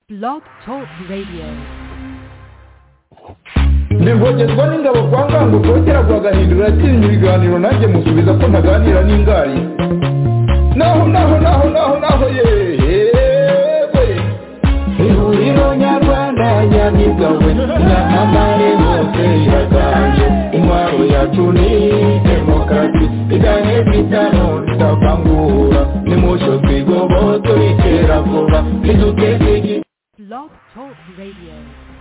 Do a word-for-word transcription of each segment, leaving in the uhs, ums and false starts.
Blog Talk Radio. Nivogezwa n'ingabo kwa ngango kongera guhagahindura atinya ibiganiro nanjye musubiza ko ntaganira n'ingari naho naho naho naho naho yewe ihuriro nyarwanda nyamigawe nyamamare hose iraganje intwaro yacu ni demokarasi igahe bitano tutavangura nimucyo twigoboto itera vuba niduteze Blog Talk Radio.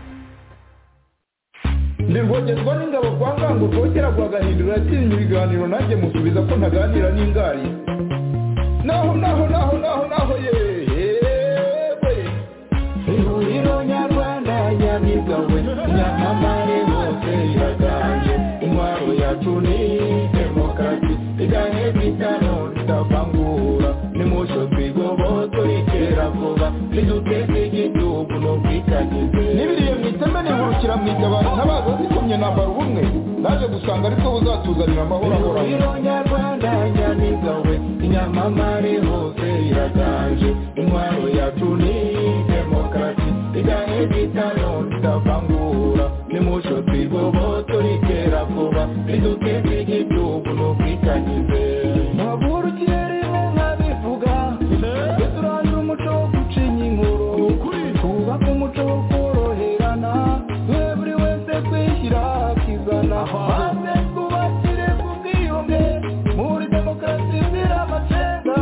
Nivogezwa n'ingabo kwa ngango kongera guhagahindura atinya ibiganiro nanjye musubiza ko ntaganira n'ingari naho naho naho naho naho yewe ihuriro nyarwanda nyamigawe nyamamare hose iraganje intwaro yacu ni demokarasi igahe bitano tutavangura nimucyo twigoboto itera vuba niduteze igihugu n'ubwitangize n'ibiriye mu iteme nihurukira mu itabaro ntabaza zikomye nambara ubumwe naje gusanga ariko buzatuzanira amahoro ahoraho ihuriro nyarwanda nyamigawe inyamamare hose iraganje intwaro yacu ni demokarasi igahe bitano tutavangura nimucyo twigoboto itera vuba niduteze igihugu n'ubwitangize ntabura ikirere nkabivuga turandura umuco wo gucinya inkuru twubaka umuco wo koroherana duhe buri wese kwishyira akizana maze twubakire ku bwiyunge muri demokarasi izira amacenga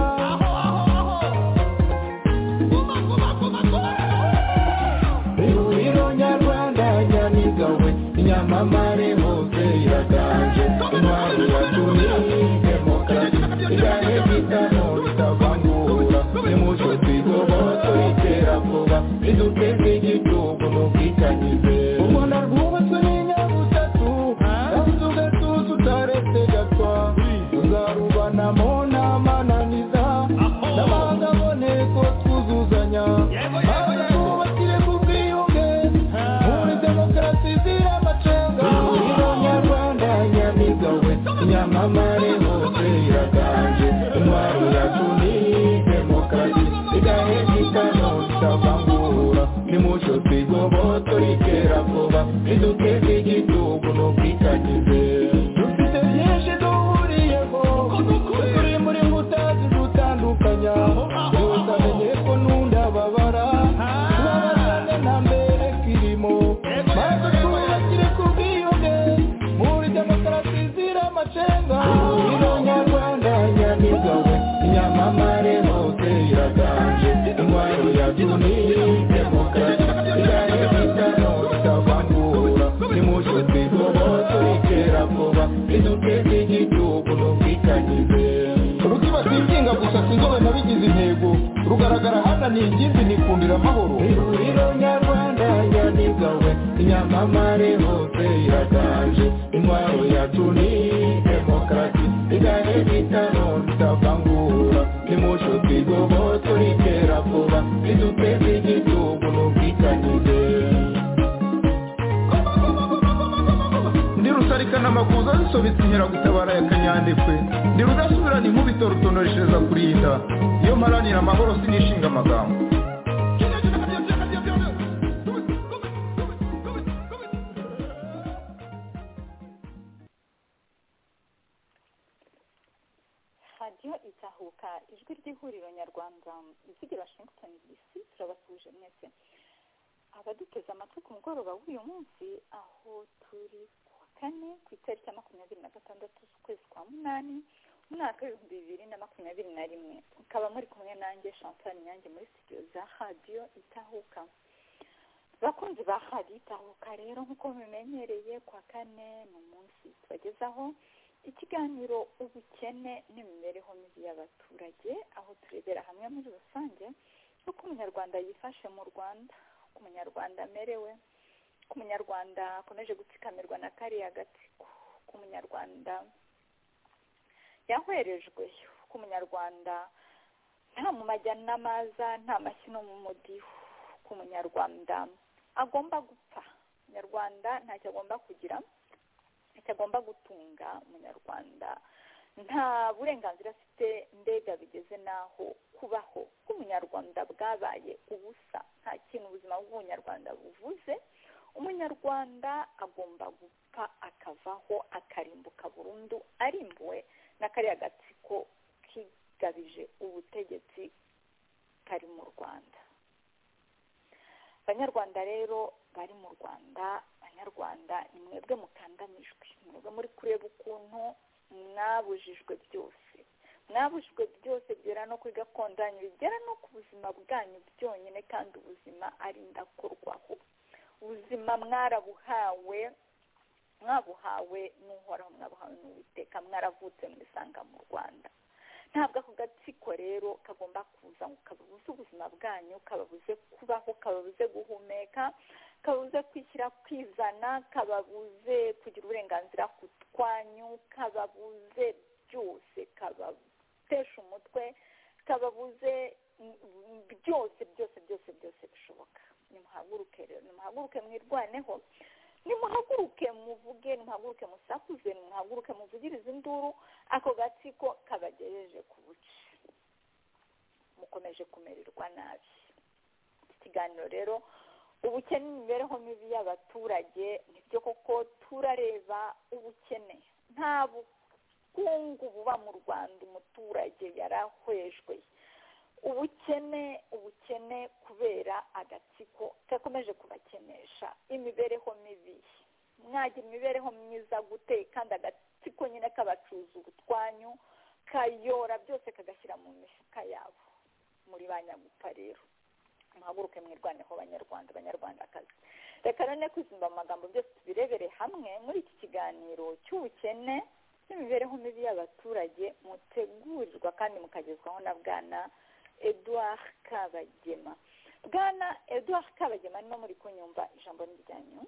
ihuriro nyarwanda nyamigawe inyamamare hose iraganje intwaro yacu ni demokarasi igahe bitano bitavangura nimucyo twigoboto itera vuba niduteze igihugu n'ubwitangize u Rwanda rwubatswe n'inyabutatu kandi ugatuza utaretse gatwa tuzarubanamo n'amananiza n'amahanga aboneko twuzuzanya maze twubakire ku bwiyunge muri demokarasi izira amacenga ihuriro nyarwanda nyamigawe inyamamare hose iraganje intwaro yacu ni demokarasi igahe bitano tutavangura nimucyo twigoboto itera vuba niduteze igihugu n'ubwitangize dufite byinshi duhuriyeho turi muri mbuta zidutandukanya yose amenye ko n'undababara tubabazane nta mbere kirimo maze twubakire ku bwiyunge muri demokarasi izira amacenga ihuriro nyarwanda nyamigawe inyamamare hose iraganje intwaro yacu ni demokarasi igahe bitano tutavangura nimucyo twigoboto itera vuba niduteze igihugu n'ubwitangize rukiba twinginga gusa sinzobe nabigize intego rugaragara hana ni ingimbi nikundira amahoro ihuriro nyarwanda nyamigawe inyamamare hose iraganje intwaro yacu ni demokarasi igahe bitano tutavangura nimucyo twigoboto itera vuba niduteze igihugu n'ubwitangize ndi rusarikana amakuza zisobetse inkeragutabara ya kanyandekwe ndi rudasubirana inkubito rutonoreshereza kurinda iyo mparanira amahoro sinishinga amagambo radiyo itahuka ijwi ry'ihuriro nyarwanda ivugira Washington D C turabasuje mwese abaduteze amatwi ku mugoroba w'uyu munsi aho turi kuwa kane ku itariki ya makumyabiri na gatandatu z'ukwezi kwa munani umwaka w'ibihumbi bibiri na makumyabiri na rimwe ukaba muri kumwe nanjye Chantal Nyange muri studio za radiyo itahuka. Bakunzi ba radiyo itahuka rero nk'uko mubimenyereye kuwa kane ni umunsi tubagezaho ikiganiro ubukene n'imibereho mibi y'abaturage aho turebera hamwe muri rusange uko umunyarwanda yifashe mu Rwanda, uko umunyarwanda amerewe, uko umunyarwanda akomeje gutsikamirwa na kariya gatsiko, uko umunyarwanda yahwerejwe, uko umunyarwanda nta mu majyana n'amaza nta mashyi no mu mudiho, uko umunyarwanda agomba gupfa, umunyarwanda ntacyo agomba kugira icyo agomba gutunga, umunyarwanda nta burenganzira afite, mbega bigeze n'aho kubaho k'umunyarwanda bwabaye ubusa, nta kintu ubuzima bw'umunyarwanda buvuze. Umunyarwanda agomba gupfa akavaho akarimbuka burundu, arimbuwe na kariya gatsiko kigabije ubutegetsi kari mu Rwanda. Abanyarwanda rero bari mu Rwanda, abanyarwanda ni mwebwe mukandamijwe, mwebwe muri kureba ukuntu mwabujijwe byose, mwabujijwe byose byera no kuri gakondo yanyu, bigera no ku buzima bwanyu byonyine, kandi ubuzima ari ndakorwaho. Ubuzima mwarabuhawe, mwabuhawe n'uhoraho, mwabuhawe n'Uwiteka, mwaravutse mwisanga mu Rwanda. Ntabwo ako gatsiko rero kagomba kuza ngo kababuze ubuzima bwanyu, kababuze kubaho, kababuze guhumeka, kababuze kwishyira kwizana, kababuze kugira uburenganzira ku twanyu, kababuze byose, kabatesha umutwe, kababuze byose byose byose byose bishoboka. Nimuhaguruke rero, nimuhaguruke mwirwaneho, nimuhaguruke muvuge, nimuhaguruke musakuze, nimuhaguruke muvugirize induru. Ako gatsiko kabagejeje ku buce, mukomeje kumererwa nabi. Ikiganiro rero ubukene n'imibereho mibi y'abaturage, nibyo koko turareba ubukene. Nta bukungu buba mu Rwanda, umuturage yarahwejwe. Ubukene ubukene kubera agatsiko gakomeje kubakenesha imibereho mibi. Mwagira imibereho myiza gute kandi agatsiko nyine kabacuza ubutwanyu, kayora byose kagashyira mu mifuka yabo? Muri banyagupfa rero, muhaguruke mwirwaneho banyarwanda, banyarwandakazi. Reka none kwizimba mu magambo byose tubirebere hamwe muri iki kiganiro cy'ubukene n'imibereho mibi y'abaturage, mutegurirwa kandi mukagezwaho na Bwana Edouard Kabagema. Bwana Edouard Kabagema, niba muri kunyumva ijambo ni ryanyu.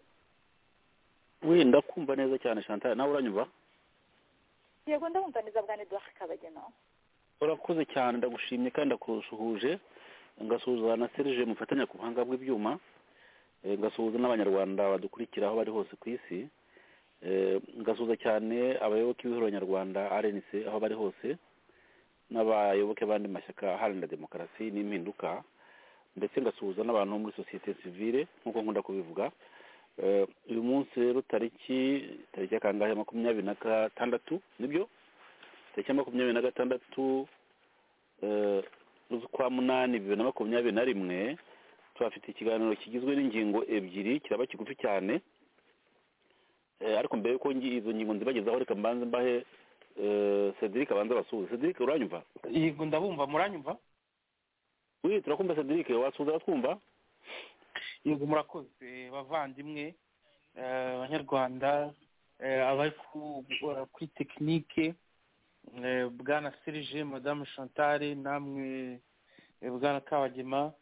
We ndakumva neza cyane Chantal, nawe uranyumva? Yego ndumva neza Bwana Edouard Kabagema. Urakoze cyane, ndagushimye kandi ndakusuhuje, ngasuhuza na Serge mufatanya ku buhanga bw'ibyuma, ngasuhuza n'abanyarwanda badukurikira aho bari hose ku isi, ngasuhuza cyane abayoboke b'ihuriro nyarwanda R N C aho bari hose, n'abayoboke bandi mashyaka aharanira demokarasi n'impinduka, ndetse ngasuhuza n'abantu muri sosiyete sivile nk'uko nkunda kubivuga. Uyu munsi rero tariki tariki ya kangahe makumyabiri na gatandatu, nibyo tariki ya makumyabiri na gatandatu z'ukwa munani bibiri na makumyabiri na rimwe, tuhafite ikiganiro kigizwe n'ingingo ebyiri, kiraba kigufi cyane, ariko mbere yuko izo ngingo nzibagezaho reka mbanze mbahe Cedric abanza basuhuze. Cedric uranyumva? Yego ndabumva, muranyumva? Oui, turakumva Cedric, wasuhuza twumva? Yego murakoze bavandimwe, abanyarwanda, abari kuri tekinike, Bwana Serge, Madame Chantal, namwe Bwana Kabagema,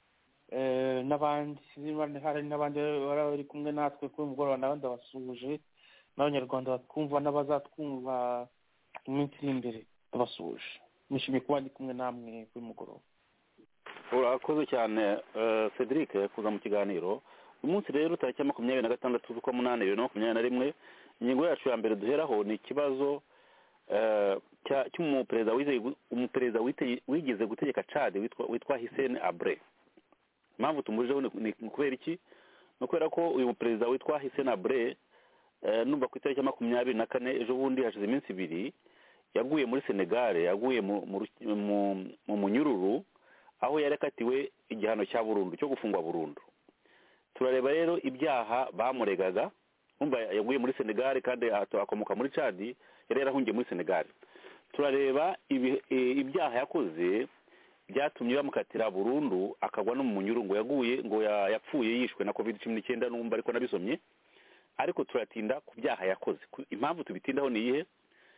n'abandi hari n'abandi bari kumwe natwe kuri mugoroba, n'abandi basuhuje, n'abanyarwanda batwumva n'abazatwumva iminsi iri imbere babasuhuje. Nishimiye kuba ndi kumwe namwe kuri mugoroba. Urakoze cyane Cedric kuza mu kiganiro. Uyu munsi rero tariki ya makumyabiri na gatandatu z'ukwa munani bibiri na makumyabiri na rimwe, ingingo yacu ya mbere duheraho ni ikibazo cy'umuperezida umuperezida wigeze gutegeka Chad witwa Hissène Habré. Impamvu tumujeho ni kubera iki? Ni kubera ko uyu muperezida witwa Hissène Habré numva ku itariki ya makumyabiri na kane ejo bundi hashize iminsi ibiri yaguye muri Senegal, yaguye mu munyururu aho yarekatiwe igihano cya burundu cyo gufungwa burundu. Turareba rero ibyaha bamuregaga, umva yaguye muri Senegal kandi akomoka muri Chad, yari yarahungiye muri Senegal. Turareba ibyaha yakoze byatumye bamukatira burundu akagwa no mu munyururu, ngo yaguye ngo yapfuye yishwe na covid cumi n'icyenda, numva ariko nabisomye. Ariko turatinda ku byaha yakoze. Impamvu tubitindaho ni iyihe?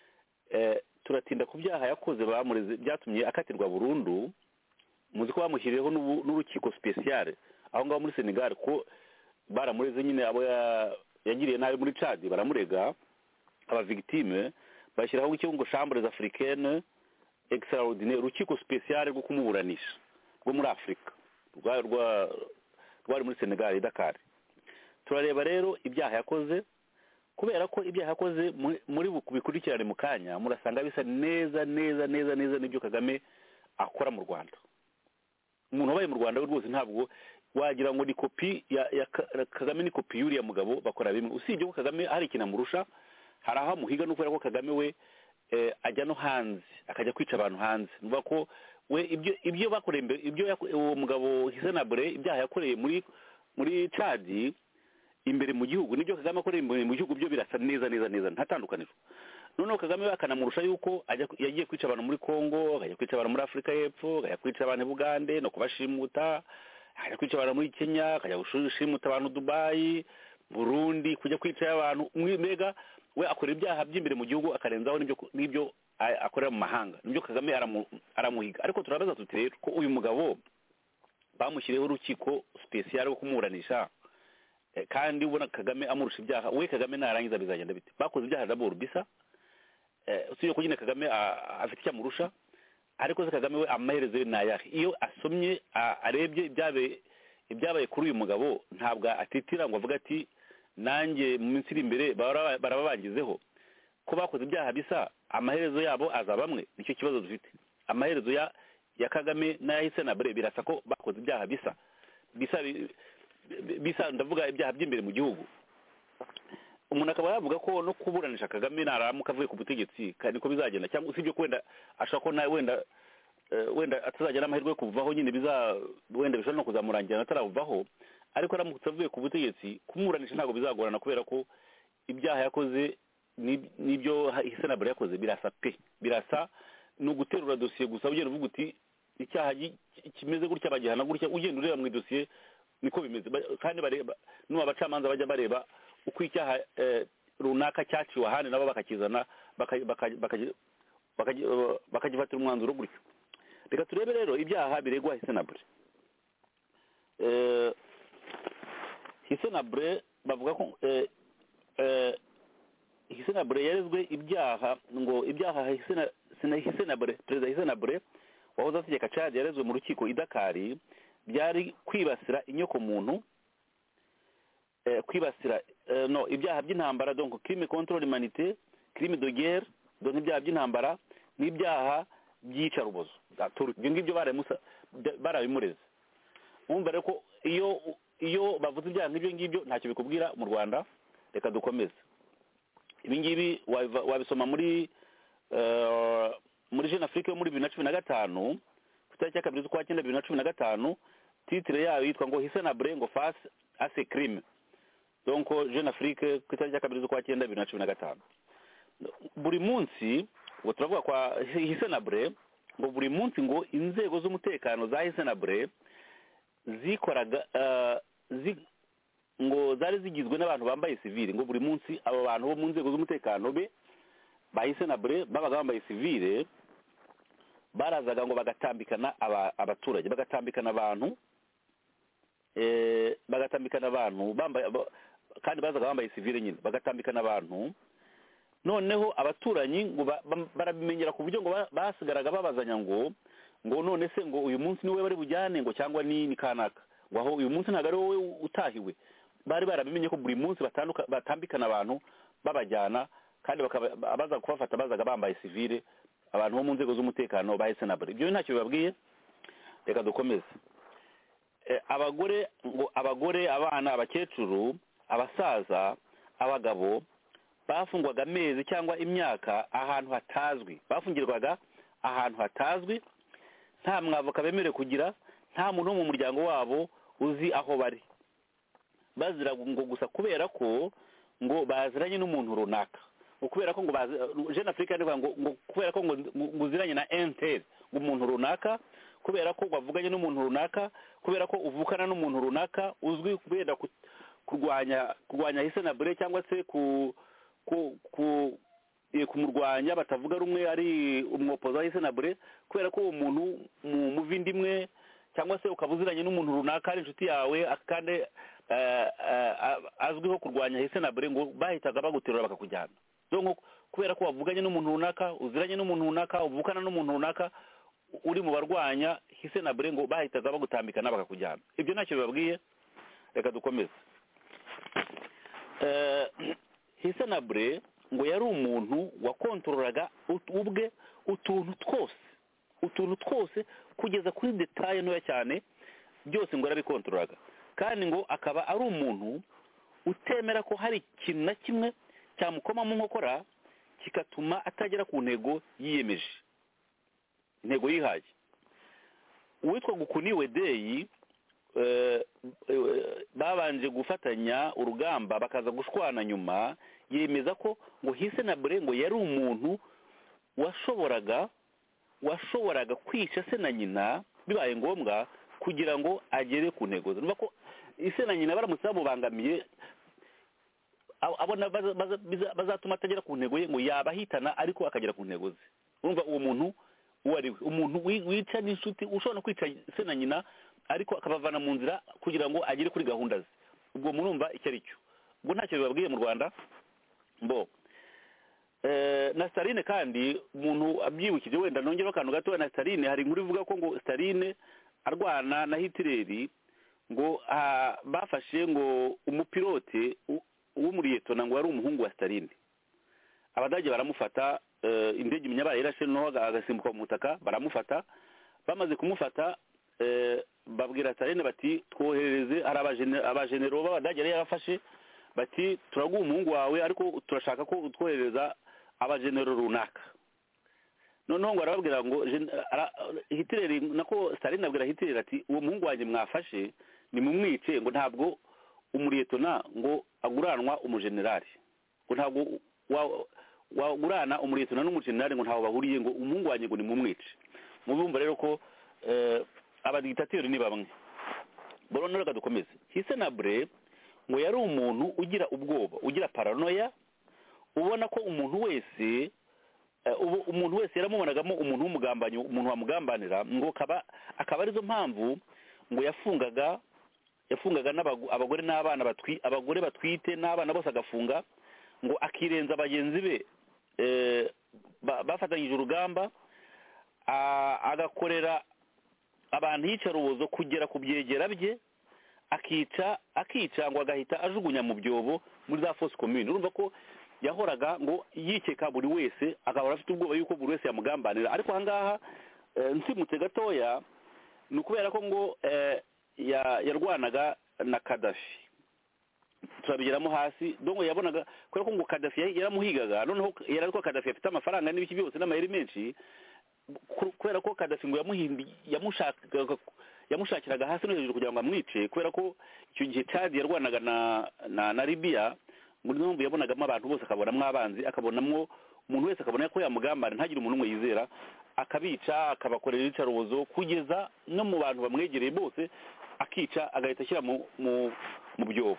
Turatinda ku byaha yakoze bamureze byatumye akatirwa burundu. Muzi ko bamushyiriyeho n'urukiko special aho ngaho muri Senegal, ko baramureze nyine abo yagiriye nabi muri Chad baramurega aba victime, bashyiraho icyo ngo chambres africaines extraordinaire, urukiko special rwo kumuburanisha rwo muri Afrika rwa rwari muri Senegal, Dakar. Turareba rero ibyaha yakoze, kubera ko ibyaha yakoze muri bikurikirane mu kanya murasanga bisa neza neza neza neza n'ibyo Kagame akora mu Rwanda. Umuntu wabaye mu Rwanda rwose ntabwo wagira ngo ni kopi ya, ya Kagame, ni kopi y'uriya mugabo, bakora bimwe. Usibye ko Kagame hari ikintu amurusha, hari aho amuhiga no kubera ko Kagame we eh, ajya no hanze akajya kwica abantu hanze. Nuvuga ko we ibyo ibyo bakoreye ibyo uwo mugabo Hisenabure ibyaha yakoreye muri muri Chad imbere mu gihugu nibyo Kagame akoreye imbere mu gihugu, byo birasa neza neza neza ntatandukaniro. Noneho Kagame akanamurusha yuko yagiye kwica abantu muri Kongo, akajya kwica abantu muri Afurika y'Epfo, akajya kwica abantu i Bugande no kubashimuta, akajya kwica abantu muri Kenya, akajya gushimuta abantu Dubai, Burundi, kujya kwica abantu mwega. We akora ibyaha by'imbere mu gihugu akarenzaho n'ibyo n'ibyo akorera mu mahanga. Nibyo Kagame aramuhiga. Ariko turabaza tuti rero ko uyu mugabo bamushyiriyeho urukiko special rwo kumuranisha, kandi ubona Kagame amurusha ibyaha, we Kagame narangiza bizagenda bite? Bakoze ibyaha d'abord bisa, usibye ko nyine Kagame afite icyo amurusha, ariko se Kagame we amaherezo ye nayahe? Iyo asomye arebye ibyabe ibyabaye kuri uyu mugabo ntabwo atitira ngo avuga ati nanjye mu minsi iri imbere baraba bangizeho ko bakoze ibyaha bisa, amaherezo yabo azaba amwe. Nicyo kibazo dufite. Amaherezo ya ya Kagame n'aya Hisenabure birasa ko bakoze ibyaha bisa bisa bisa ndavuga ibyaha by'imbere mu gihugu. Umuntu akaba yavuga ko no kuburanisha Kagame naramuka avuye ku butegetsi kandi ko bizagenda, cyangwa usibye ko wenda ashaka ko nawe wenda wenda atazagera amahirwe yo kuvaho, nyine biza wenda bishobora no kuzamurangira ataravuvaho, ariko aramutse avuye ku butegetsi kumuranisha ntabwo bizagorana, kubera ko ibyaha yakoze n'ibyo Hisenabure yakoze birasa pe, birasa no guterura dosiye gusa ugenda uvuga uti icyaha kimeze gutya bagihana gutya, ugenda ureba mu idosiye niko bimeze. Kandi bareba n'ubu abacamanza bajya bareba uko icyaha runaka cyaciwe ahandi nabo bakakizana bakagifatira umwanzuro gutyo. Reka turebe rero ibyaha biregwa Hisenabure. Hisenabure bavuga ko Hisenabure yarezwe ibyaha ngo ibyaha Hisenabure, perezida Hisenabure wahoze ategeka Chad yarezwe mu rukiko i Dakar byari kwibasira inyoko muntu, kwibasira no ibyaha by'intambara, donc crime contre l'humanité, crime de guerre, donc ibyaha by'intambara n'ibyaha byica rubozo. Ibyo ngibyo baramusa barabimureze. Umva rero ko iyo iyo bavuze ibyaha nk'ibyo ngibyo ntacyo bikubwira mu Rwanda. Reka dukomeze. Ibi ngibi wabisoma muri muri Jeune Afrique yo muri bibiri na cumi na gatanu ku itariki ya kabiri z'ukwa cyenda bibiri na cumi na gatanu, titre yayo yitwa ngo Hisenabure ngo face à ces crimes. Donc Jeune Afrique ku itariki ya kabiri z'ukwa cyenda bibiri na cumi na gatanu. Buri munsi ngo turavuga kwa Hisenabure ngo buri munsi ngo inzego z'umutekano za Hisenabure zikoraga zi ngo zari zigizwe n'abantu bambaye civile. Ngo buri munsi abo bantu bo mu nzego z'umutekano be ba Hisenabure babaga bambaye civile, barazaga ngo bagatambikana abaturage, bagatambikana abantu eh bagatambikana abantu bambaye, kandi bazaga bambaye civile nyine, bagatambikana abantu. Noneho abaturanyi ngo barabimenyera ku buryo ngo basigaraga babazanya ngo ngo none se ngo uyu munsi niwe bari bujyane ngo cyangwa ni ni kanaka, ngo aho uyu munsi ntago ari wowe utahiwe. Bari barabimenye ko buri munsi batanduka batambikana abantu babajyana, kandi abaza kubafata bazaga bambaye civile, abantu bo mu nzego z'umutekano ba Hisenabure. Ibyo ntacyo bibabwiye. Reka dukomeze. Abagore ngo abagore, abana, abakecuru, abasaza, abagabo bafungwaga amezi cyangwa imyaka ahantu hatazwi, bafungirwaga ahantu hatazwi, nta mwavoka bemerewe kugira, nta muntu wo mu muryango wabo uzi aho bari, bazira ngo gusa kubera ko ngo baziranye n'umuntu runaka, ngo kubera ko ngo Jeune Afrique ngo ngo kubera ko ngo nguziranye na Intel, ngo umuntu runaka, kubera ko bavuganye n'umuntu runaka, kubera ko uvukana n'umuntu runaka uzwi kubera kurwanya kurwanya Hisenabure cyangwa se ku ku ku kumurwanya batavuga rumwe, ari umwopoza wa Hisenabure, kubera ko uwo muntu mu vindimwe cyangwa se ukabuziranye n'umuntu runaka ari inshuti yawe akande azwiho kurwanya Hisenabure, ngo bahitaga baguterura bakakujyana. Donc kubera ko wavuganye n'umuntu runaka, uziranye n'umuntu runaka, uvukana n'umuntu runaka uri mu barwanya Hisenabure, ngo bahitaga bagutambikana bakakujyana. Ibyo ntacyo bibabwiye. Reka dukomeze. Hissène Habré ngo yari umuntu wakontorolaga ubwe utuntu twose utuntu twose kugeza kuri detaye ntoya cyane byose ngo yarabikontorolaga kandi ngo akaba ari umuntu utemera ko hari ikintu na kimwe cyamukoma mu nkokora kikatuma atagera ku ntego yiyemeje intego yihaye. Uwitwa Gukuniwe Deyi babanje gufatanya urugamba bakaza gushwana nyuma yemeza ko ngo Hissène Habré ngo yari umuntu washoboraga washoboraga kwica se na nyina bibaye ngombwa kugira ngo agere ku ntego ze. Numva ko ise na nyina baramutse bamubangamiye abona bazatuma atagera ku ntego ye ngo yabahitana ariko akagera ku ntego ze. Urumva uwo muntu uwo ari we umuntu wica n'inshuti ushobora no kwica se na nyina ariko akabavana mu nzira kugira ngo agere kuri gahunda ze. Ubwo murumva icyo ari cyo. Ubwo ntacyo bibabwiye mu Rwanda mbo na Staline kandi umuntu abyibukije wenda nongera akantu gato na Staline hari inkuru ivuga ko ngo Staline arwana na Hitler ngo bafashe ngo umupilote w'umuriyetona ngo yari umuhungu wa Staline. Abadage baramufata indege imyabaye irashe no agasimbuka mu mutaka baramufata bamaze kumufata babwira Staline bati twohereze ari abajenero b'abadage yari yarafashe bati turaguha umuhungu wawe ariko turashaka ko utwohereza abajenero runaka. Noneho ngo arababwira ngo Hitler nako Staline abwira Hitler ati uwo muhungu wanjye mwafashe ni mumwice ngo ntabwo umuriyetona ngo aguranwa umujenerali ngo ntabwo wagurana umuriyetona n'umujenerali ngo ntaho bahuriye ngo umuhungu wanjye ngo ni mumwice. Mubumva rero ko abadigitateri ni bamwe. Borono reka dukomeze. Hissène Habré ngo yari umuntu ugira ubwoba ugira paranoia ubona ko umuntu wese umuntu wese yaramubonagamo umuntu w'umugambanyi umuntu wamugambanira ngo kaba akaba arizo mpamvu ngo yafungaga yafungaga abagore n'abana batwi abagore batwite n'abana bose agafunga ngo akirenza bagenzi be bafatanyije urugamba agakorera abantu yicarubozo kugera ku byegera bye akica akica ngo agahita ajugunya mu byobo muri za fosse commune. Urumva ko yahoraga ngo yikeka buri wese akaba afite ubwoba yuko buri wese yamugambanira. Ariko ahangaha nsimutse gatoya ni ukubera ko ngo yarwanaga na Gaddafi turabigeramo hasi dongo yabonaga kubera ko ngo Gaddafi yaramuhigaga noneho yari ariko Gaddafi afite amafaranga n'ibiki byose n'amayeri menshi kubera ko Gaddafi ngo yamuhimbi yamushakaga yamushakiraga hasi no hejuru kugira ngo amwice kubera ko icyo gihe Chad yarwanaga na na, na Libya ngo niyo yabonagamo abantu bose akabonamwo abanzi akabonamwo umuntu wese akabona ko yamugambana ntagire umuntu umwe yizera akabica akabakorera icarubozo kugeza no mu bantu bamwegereye bose akica agahita ashyira mu mu mu byobo.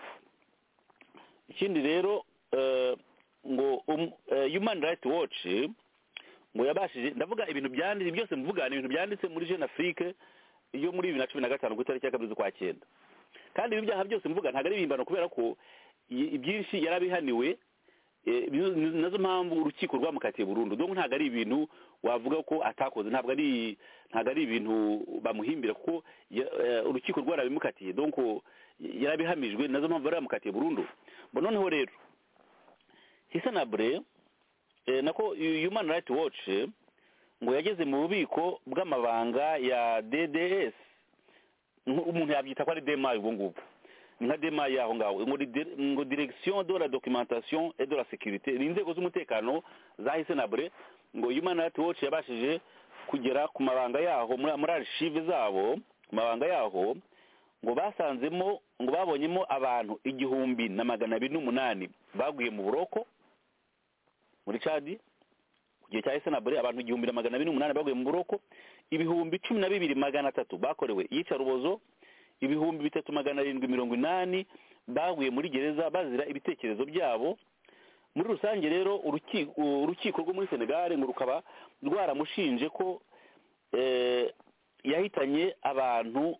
Ikindi rero uh, ngo um, uh, Human Rights Watch ngo yabashije ndavuga ibintu byanditse byose mvuga ni ibintu byanditse muri Jeune Afrique iyo muri bibiri na cumi na gatanu ku itariki ya kabiri z'ukwa cyenda. Kandi ibi byaha byose mvuga ntago ari ibimbano kubera ko ibyinshi yarabihaniwe nazo mpamvu urukiko rwamukatiye burundu. Donc ntago ari ibintu wavuga ko atakoze ntabwo ari ntago ari ibintu bamuhimbira kuko urukiko rwarabimukatiye donc yarabihamijwe nazo mpamvu baramukatiye burundu. Bo noneho rero Hissène Habré nako Human Rights Watch ngo yageze mu bubiko bw'amabanga ya D D S umuntu yabyita ko ari D M A ubwo ngubwo nka D M A yaho ngaho ngo ngo Direction de la Documentation et de la Sécurité n'inzego z'umutekano za Hissène Habré ngo Human Rights Watch yabashije kugera ku mabanga yaho muri archive zabo ku mabanga yaho ngo basanzemo ngo babonyemo abantu igihumbi na magana abiri n'umunani baguye mu buroko muri Chad ku gihe cya Hissène Habré abantu igihumbi na magana abiri n'umunani baguye mu buroko ibihumbi cumi na bibiri magana atatu bakorewe iyicarubozo ibihumbi bitatu magana arindwi mirongo inani baguye muri gereza bazira ibitekerezo byabo. Muri rusange rero urukiko urukiko rwo muri Senegal ngo rukaba rwaramushinje ko eh, yahitanye abantu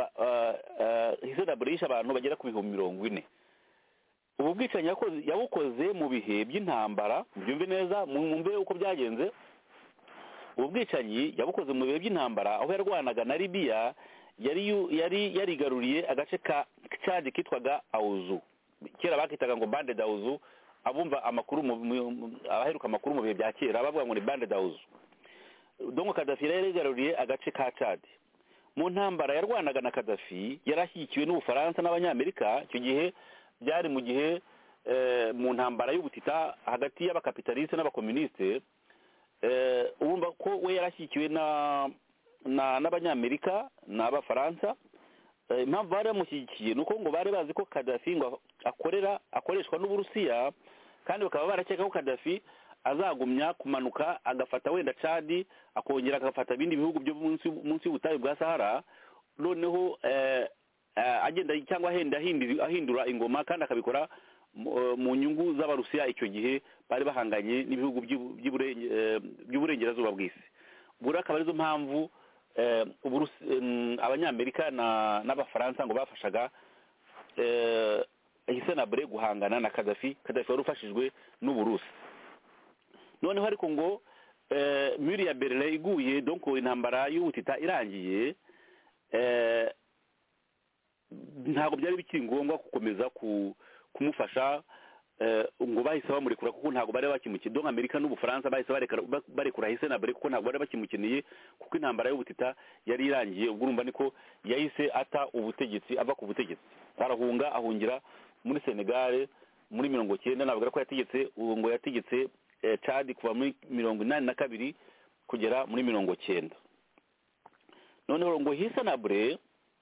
Hissène Habré yishe abantu bagera ku bihumbi mirongo ine. Ubu bwicanyi yabukoze mu bihe by'intambara byumve neza mu mbe uko byagenze. Ubu bwicanyi yabukoze mu bihe by'intambara aho yarwanaga na Libya yari yari yarigaruriye agace ka Chad kitwaga Aouzou kera bakitaga ngo Bande d'Aouzou abumva amakuru abaheruka amakuru mu bihe bya kera bavuga ngo ni bande dawuzu. donc Kadafi yari yigaruriye agace ka Chad. Mu ntambara yarwanaga na Kadafi yarashyigikiwe n'Ubufaransa n'Abanyamerika. Icyo gihe byari mu gihe mu ntambara y'ubutita hagati y'abakapitaliste n'abakomuniste. Urumva ko we yarashyigikiwe na n'Abanyamerika n'Abafaransa. Impamvu bari bamushyigikiye ni uko ngo bari bazi ko Kadafi ngo akorera akoreshwa n'Uburusiya, kandi bakaba barakeka ko Kadafi azagumya kumanuka agafata wenda Chad akongera agafata ibindi bihugu byo munsi munsi y'ubutayu bwa Sahara, noneho agenda cyangwa ahenda ahindura ingoma, kandi akabikora mu nyungu z'Abarusiya. Icyo gihe bari bahanganye n'ibihugu by'uburengerazuba bw'isi. Bura akaba arizo mpamvu Abanyamerika n'Abafaransa ngo bafashaga Hissène Habré guhangana na Kadafi. Kadafi wari ufashijwe n'Uburusi. Noneho ariko ngo muri ya Berlin iguye, donc intambara y'ubutita irangiye, ntabwo byari bikiri ngombwa gukomeza kumufasha, ngo bahise bamurekura kuko ntabwo bari bakimukeneye. Donc Amerika n'Ubufaransa bahise barekura Hissène Habré kuko ntabwo bari bakimukeneye, kuko intambara y'ubutita yari irangiye. Ubwo urumva niko yahise ata ubutegetsi, ava ku butegetsi, arahunga ahungira muri Senegal muri mirongo cyenda. Navuga ko yategetse ngo yategetse Chad kuva muri mirongo inani na kabiri kugera muri mirongo cyenda. Noneho ngo Hissène Habré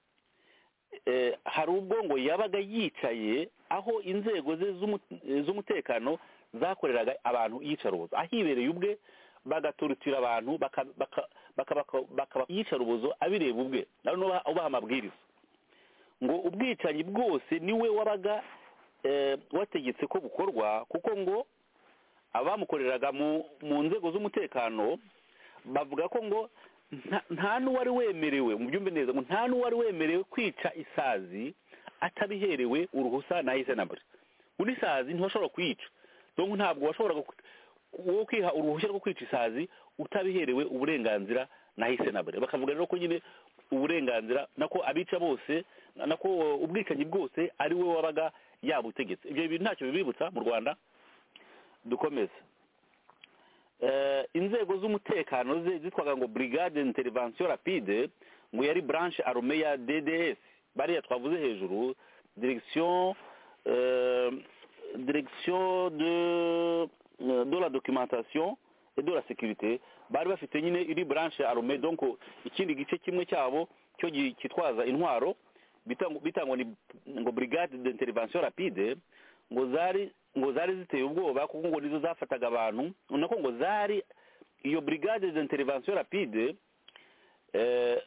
hari ubwo ngo yabaga yicaye aho inzego ze z'umutekano zakoreraga abantu yicarubozo, ahibereye ubwe bagaturutira abantu bakaba yicarubozo abireba ubwe, noneho ubaha amabwiriza. Ngo ubwicanyi bwose niwe wabaga wategetse ko bukorwa, kuko ngo abamukoreraga mu nzego z'umutekano bavuga ko ngo nta n'uwari wemerewe, mu byumve neza, ngo nta n'uwari wemerewe kwica isazi atabiherewe uruhusa na Hissène Habré. Undi isazi ntashobora kuyica, donc ntabwo washoboraga wo kwiha uruhushya rwo kwica isazi utabiherewe uburenganzira na Hissène Habré. Bakavuga rero ko nyine uburenganzira nako abica bose, nako ubwicanyi bwose ari we wabaga yabutegetse. Ibyo bintu ntacyo bibibutsa mu Rwanda. Dukomeza. Inzego z'umutekano ze zitwaga ngo Brigade d'Intervention Rapide, ngo yari branche armée ya D D S, bariya twavuze hejuru, direction euh, direction de de la documentation et de la sécurité. Bari bafite nyine iri branche armée, donc ikindi gice kimwe cyabo cyo kitwaza intwaro bitangwa ni ngo Brigade d'Intervention Rapide, ngo zari ngo zari ziteye ubwoba kuko ngo nizo zafataga abantu. Nako ngo zari iyo Brigade d'Intervention Rapide, eh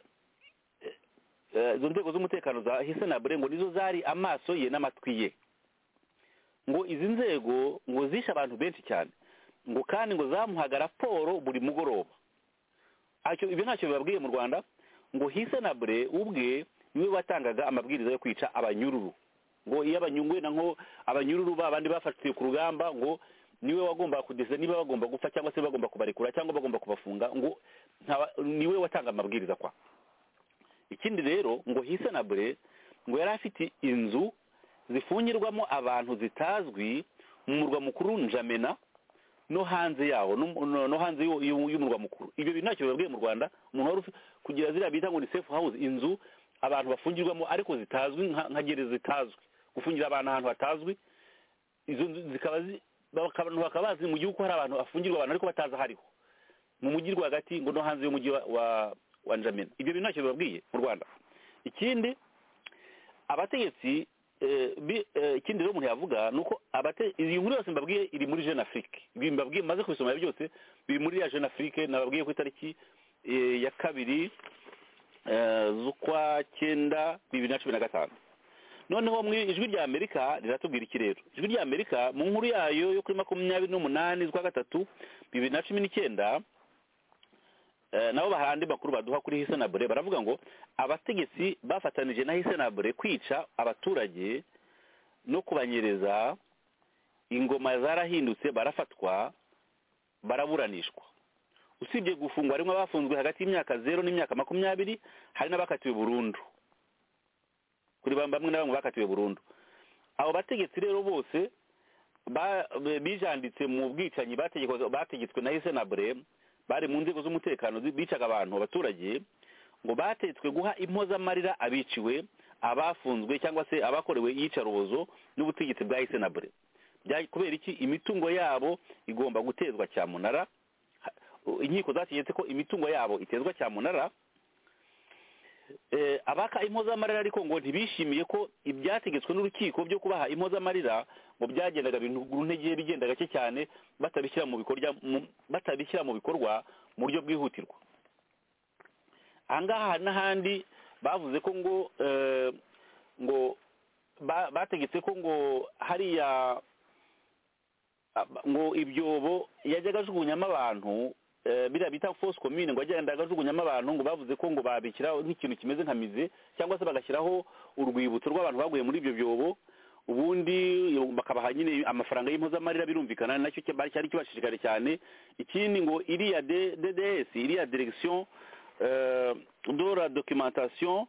izo nzego z'umutekano za Hissène Habré ngo nizo zari amaso ye n'amatwi ye. Ngo izi nzego ngo zisha abantu benshi cyane, ngo kandi ngo zamuhaga raporo buri mugoroba. Acyo ibyo ntacyo bibabwiye mu Rwanda. Ngo Hissène Habré ubwe niwe watangaga amabwiriza yo kwica abanyururu. Ngo iyo abanyungwe na nko abanyururu babandi bafatiwe ku rugamba, ngo niwe wagomba kudesa niba bagomba gupfa cyangwa se bagomba kubarekura cyangwa bagomba kubafunga, ngo niwe watanga amabwiriza kwa. Ikindi rero ngo Hissène Habré ngo yari afite inzu zifungirwamo abantu zitazwi mu murwa mukuru N'Djamena no hanze yawo no hanze y'umurwa mukuru. Ibyo bintu ntacyo bibabwiye mu Rwanda. Umuntu wari kugira zira bita ngo ni safe house, inzu abantu bafungirwamo ariko zitazwi, nka gereza zitazwi, gufungira abantu ahantu hatazwi. Izo zikaba abantu bakabazi mu gihugu hari abantu afungirwa abantu ariko bataza hariho mu mujyi rwagati ngo no hanze y'umujyi wa wa N'Djamena. Ibyo bintu ntacyo bibabwiye mu Rwanda. Ikindi abategetsi ikindi rero umuntu yavuga nuko abate iyi nkuru yose mbabwiye iri muri Jeune Afrique. Ibi mbabwiye maze kubisoma byose biri muri ya Jeune Afrique. Nababwiye ku itariki ya kabiri z'ukwa cyenda bibiri na cumi na gatanu. Noneho mu ijwi rya Amerika riratubwira iki rero. Ijwi rya Amerika mu nkuru yayo yo kuri makumyabiri n'umunani z'ukwa gatatu bibiri na cumi n'icyenda, nabo bahandi makuru baduha kuri Hissène Habré baravuga ngo abategetsi bafatanije na Hissène Habré kwica abaturage no kubanyereza, ingoma zarahindutse, barafatwa baraburanishwa. Usibye gufungwa rimwe bafunzwe hagati y'imyaka zero n'imyaka makumyabiri, hari n'abakatiwe burundu. Kuri bamwe na bamwe bakatiwe burundu. Abo bategetsi rero bose bijanditse mu bwicanyi bategetswe na Hisenabure bari mu nzego z'umutekano bicaga abantu abaturage ngo bategetswe guha impozamarira abiciwe abafunzwe cyangwa se abakorewe iyicarubozo n'ubutegetsi bwa Hisenabure. Kubera iki? Imitungo yabo igomba gutezwa cyamunara. Inkiko zategetse ko imitungo yabo itezwa cyamunara. Eh, abaka impozamarira ariko ngo ntibishimiye ko ibyategetswe n'urukiko byo kubaha impozamarira ngo byagendaga ibintu ntege bigenda gake cyane batabishyira mu bikorwa batabishyira mu bikorwa mu buryo bwihutirwa. Ahangaha n'ahandi bavuze ko ngo eh, ngo bategetse ko ngo hariya ngo ibyobo yajyaga ajugunyamo abantu biriya bita force commune ngo agenda agajugunyamo abantu ngo bavuze ko ngo babikiraho nk'ikintu kimeze nka mize cyangwa se bagashyiraho urwibutso rw'abantu baguye muri ibyo byobo, ubundi bakabaha nyine amafaranga y'impozamarira. Birumvikana nacyo cyari kibashishikare cyane. Ikindi ngo iriya D D S iriya direction de la documentation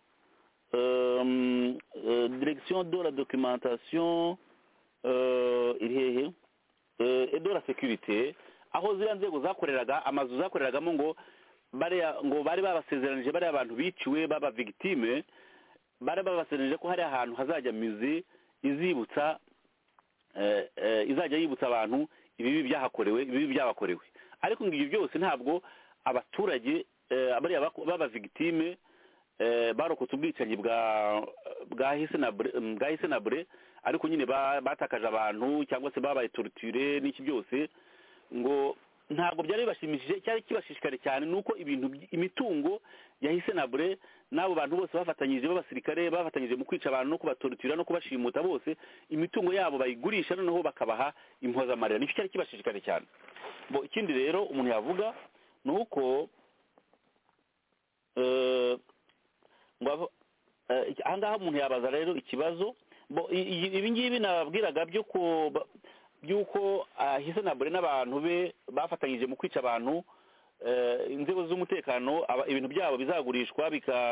direction de la documentation iri hehe et de la sécurité, aho ziriya nzego zakoreraga amazu zakoreragamo ngo bariya ngo bari babasezeranije bariya abantu biciwe baba victime, bari babasezeranije ko hari ahantu hazajya mize izibutsa izajya yibutsa abantu ibibi byahakorewe ibibi byabakorewe. Ariko ngo ibyo byose ntabwo abaturage bariya baba victime barokotse ubwicanyi bwa bwa Hisenabure bwa Hisenabure ariko nyine batakaje abantu cyangwa se babaye torture n'iki byose, ngo ntabwo byari bibashimishije. Cyari kibashishikare cyane nuko ibintu imitungo ya Hisenabure n'abo bantu bose bafatanyije b'abasirikare bafatanyije mu kwica abantu no kubatortura no kubashimuta bose imitungo yabo bayigurisha noneho bakabaha impozamarira. Nicyo cyari kibashishikare cyane. Bo ikindi rero umuntu yavuga nuko eh ngo ahangaha umuntu yabaza rero ikibazo ibi ngibi nababwiraga by'uko by'uko Hisenabure n'abantu be bafatanyije mu kwica abantu, inzego z'umutekano ibintu byabo bizagurishwa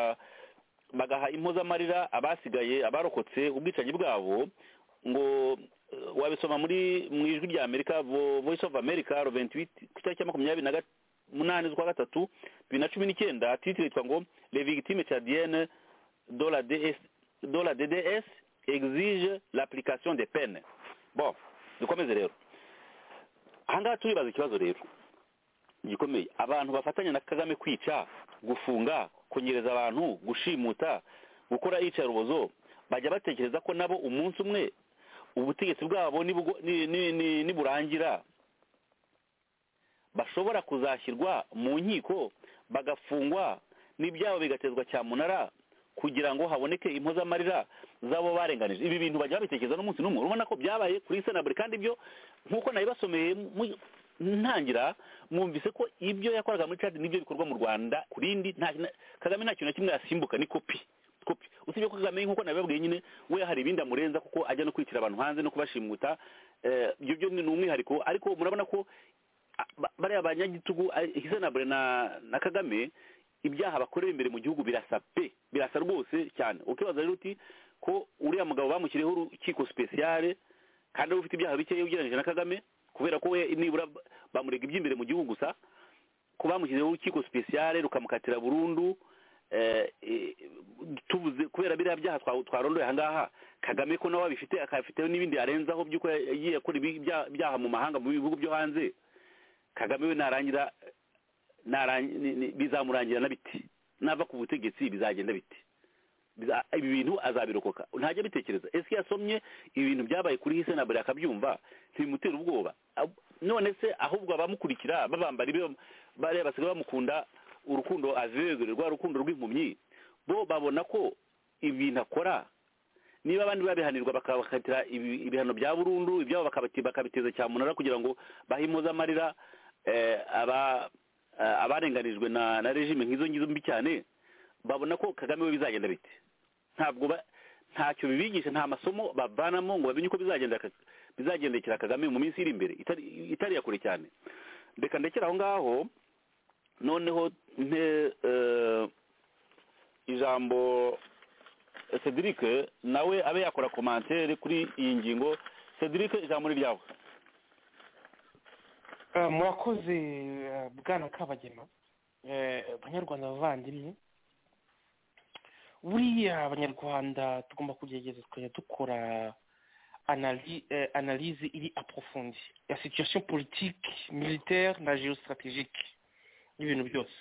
bagaha impozamarira abasigaye abarokotse ubwicanyi bwabo. Ngo wabisoma muri mu ijwi rya Amerika, Voice of America vingt-huit ku itariki ya makumyabiri na munani z'ukwa gatatu bibiri na cumi n'icyenda, titire yitwa ngo les victimes tchadiennes de la D S de la D D S exige l'application des peines. Bon, dukomeze rero. Ahangaha turibaza ikibazo rero gikomeye, abantu bafatanya na Kagame kwica, gufunga, kunyereza abantu, gushimuta, gukora iyicarubozo, bajya batekereza ko nabo umunsi umwe ubutegetsi bwabo niburangira bashobora kuzashyirwa mu nkiko bagafungwa n'ibyabo bigatezwa cyamunara kugira ngo haboneke impozamarira zabo barenganije? Ibi bintu bajya babitekereza n'umunsi n'umwe. Urabona ko byabaye kuri Hisenabure, kandi ibyo nk'uko nabibasomeye ntangira mwumvise ko ibyo yakoraga muri Chad nibyo bikorwa mu Rwanda kurindi. Kagame nta kintu na kimwe yasimbuka, ni kopi kopi. Usibye ko Kagame nk'uko nabibabwiye nyine we hari ibindi amurenza kuko ajya no kwitira abantu hanze no kubashimuta, ibyo byo ni umwihariko. Ariko murabona ko bariya banyagitugu Hisenabure na na Kagame ibyaha bakorera imbere mu gihugu birasa pe birasa rwose cyane. Ukibaza rero uti ko uriya mugabo bamukiriyeho urukiko speciale kandi ufite ibyaha bike ugereranyije na Kagame, kubera ko we nibura bamurega iby'imbere mu gihugu gusa, ko bamukiriyeho urukiko speciale rukamukatira burundu. eh tubuze kubera biriya byaha twarondoye ahangaha. Kagame ko nawe abifite akafite n'ibindi arenzaho byuko yagiye akora ibyaha mu mahanga mu bihugu byo hanze. Kagame we narangira bizamurangira na biti, nava ku butegetsi bizagenda biti, ibi bintu azabirokoka. Ntajya bitekereza ese yasomye ibintu byabaye kuri Hisenabure akabyumva ntibimutera ubwoba? None se ahubwo abamukurikira babambara ibyo bariya basigaye bamukunda urukundo aveugle, rwa rukundo rw'impumyi, bo babona ko ibintu akora niba abandi babihanirwa bakabakatira ibihano bya burundu, ibyabo bakabiteza cyamunara kugira ngo bahe impozamarira aba abarenganijwe na na regime nk'izo ngizo mbi cyane, babona ko Kagame we bizagenda bite. Ntabwo ntacyo bibigisha, nta masomo bavanamo ngo bamenye uko bizagenda bizagendekera Kagame mu minsi iri imbere itari yakure cyane. Reka ndekera aho ngaho noneho nte ijambo Cedric nawe abe yakora commentaire kuri iyi ngingo Cedric ijambo ni ryawe. murakoze bwana Kabagema. Abanyarwanda bavandimwe, buriya abanyarwanda tugomba kugerageza tukajya dukora analyse iri approfondie ya situation politique, militaire na géostratégique y'ibintu byose.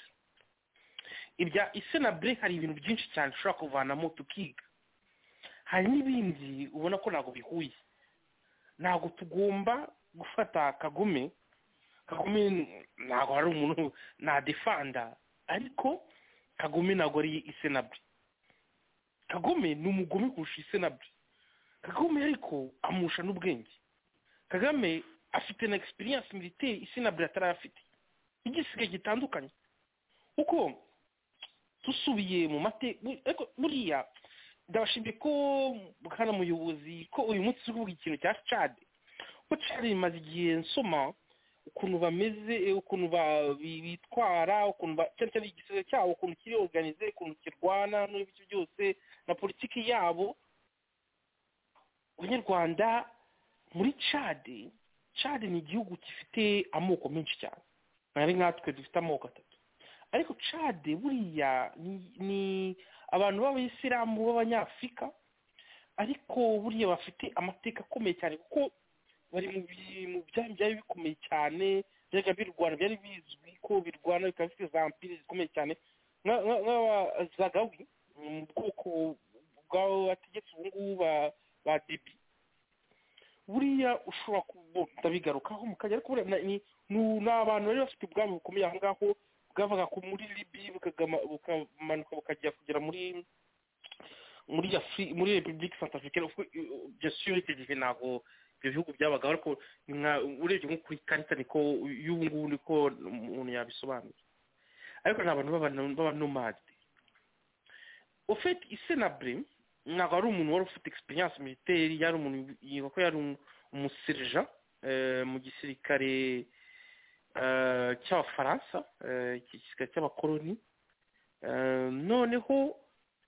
Ibya Isenabre hari ibintu byinshi cyane ushobora kuvanamo tukiga, hari n'ibindi ubona ko ntabwo bihuye. Ntabwo tugomba gufata Kagame Kagame ntabwo ari umuntu na defanda, ariko Kagame ntabwo ari Isenabre. Kagame ni umugome kurusha Isenabre. Kagame ariko amusha n'ubwenge. Kagame afite na experience militaire Isenabre atarafite, igisigaye gitandukanye. Uko tusubiye mu mate buriya ndabashimye ko bwana muyobozi ko uyu munsi turi kuvuga ikintu cya Chad. Ko Chad imaze igihe nsoma ukuntu bameze, ukuntu bitwara, ukuntu cyane cyane igisirikare cyabo, ukuntu kiri organize, ukuntu kirwana n'ibyo byose na politiki yabo. Abanyarwanda muri Chad, Chad ni igihugu gifite amoko menshi cyane, nari nkatwe dufite amoko atatu. Ariko Chad buriya ni, ni abantu b'abayisilamu b'abanyafrika, ariko buriya bafite amateka akomeye cyane kuko bari mu byari byari bikomeye cyane. Byega birwana byari bizwi ko birwana bikaba bifite za empire zikomeye cyane nk'abazagawi mu bwoko bw'abo bategetse ubu ngubu ba Debi. Buriya ushobora kubona bigarukaho mu kajya, ariko ni n'abantu bari bafite ubwami bukomeye aho ngaho, bwavaga ku muri Libye bukamanuka bukajya kugera muri muri Afri muri Republique Centrafricaine. Bien sûr icyo gihe ntabwo ibyo bihugu byabaga, ariko urebye nko kuri karita niko y'ubu ngubu niko umuntu yabisobanura. Ariko ni abantu b'abanomade. Au fait Isenabre ntabwo ari umuntu wari ufite experience militaire, yari umuntu yiga ko yari umuserja mu gisirikare cy'Abafaransa, igisirikare cy'abakoloni. Noneho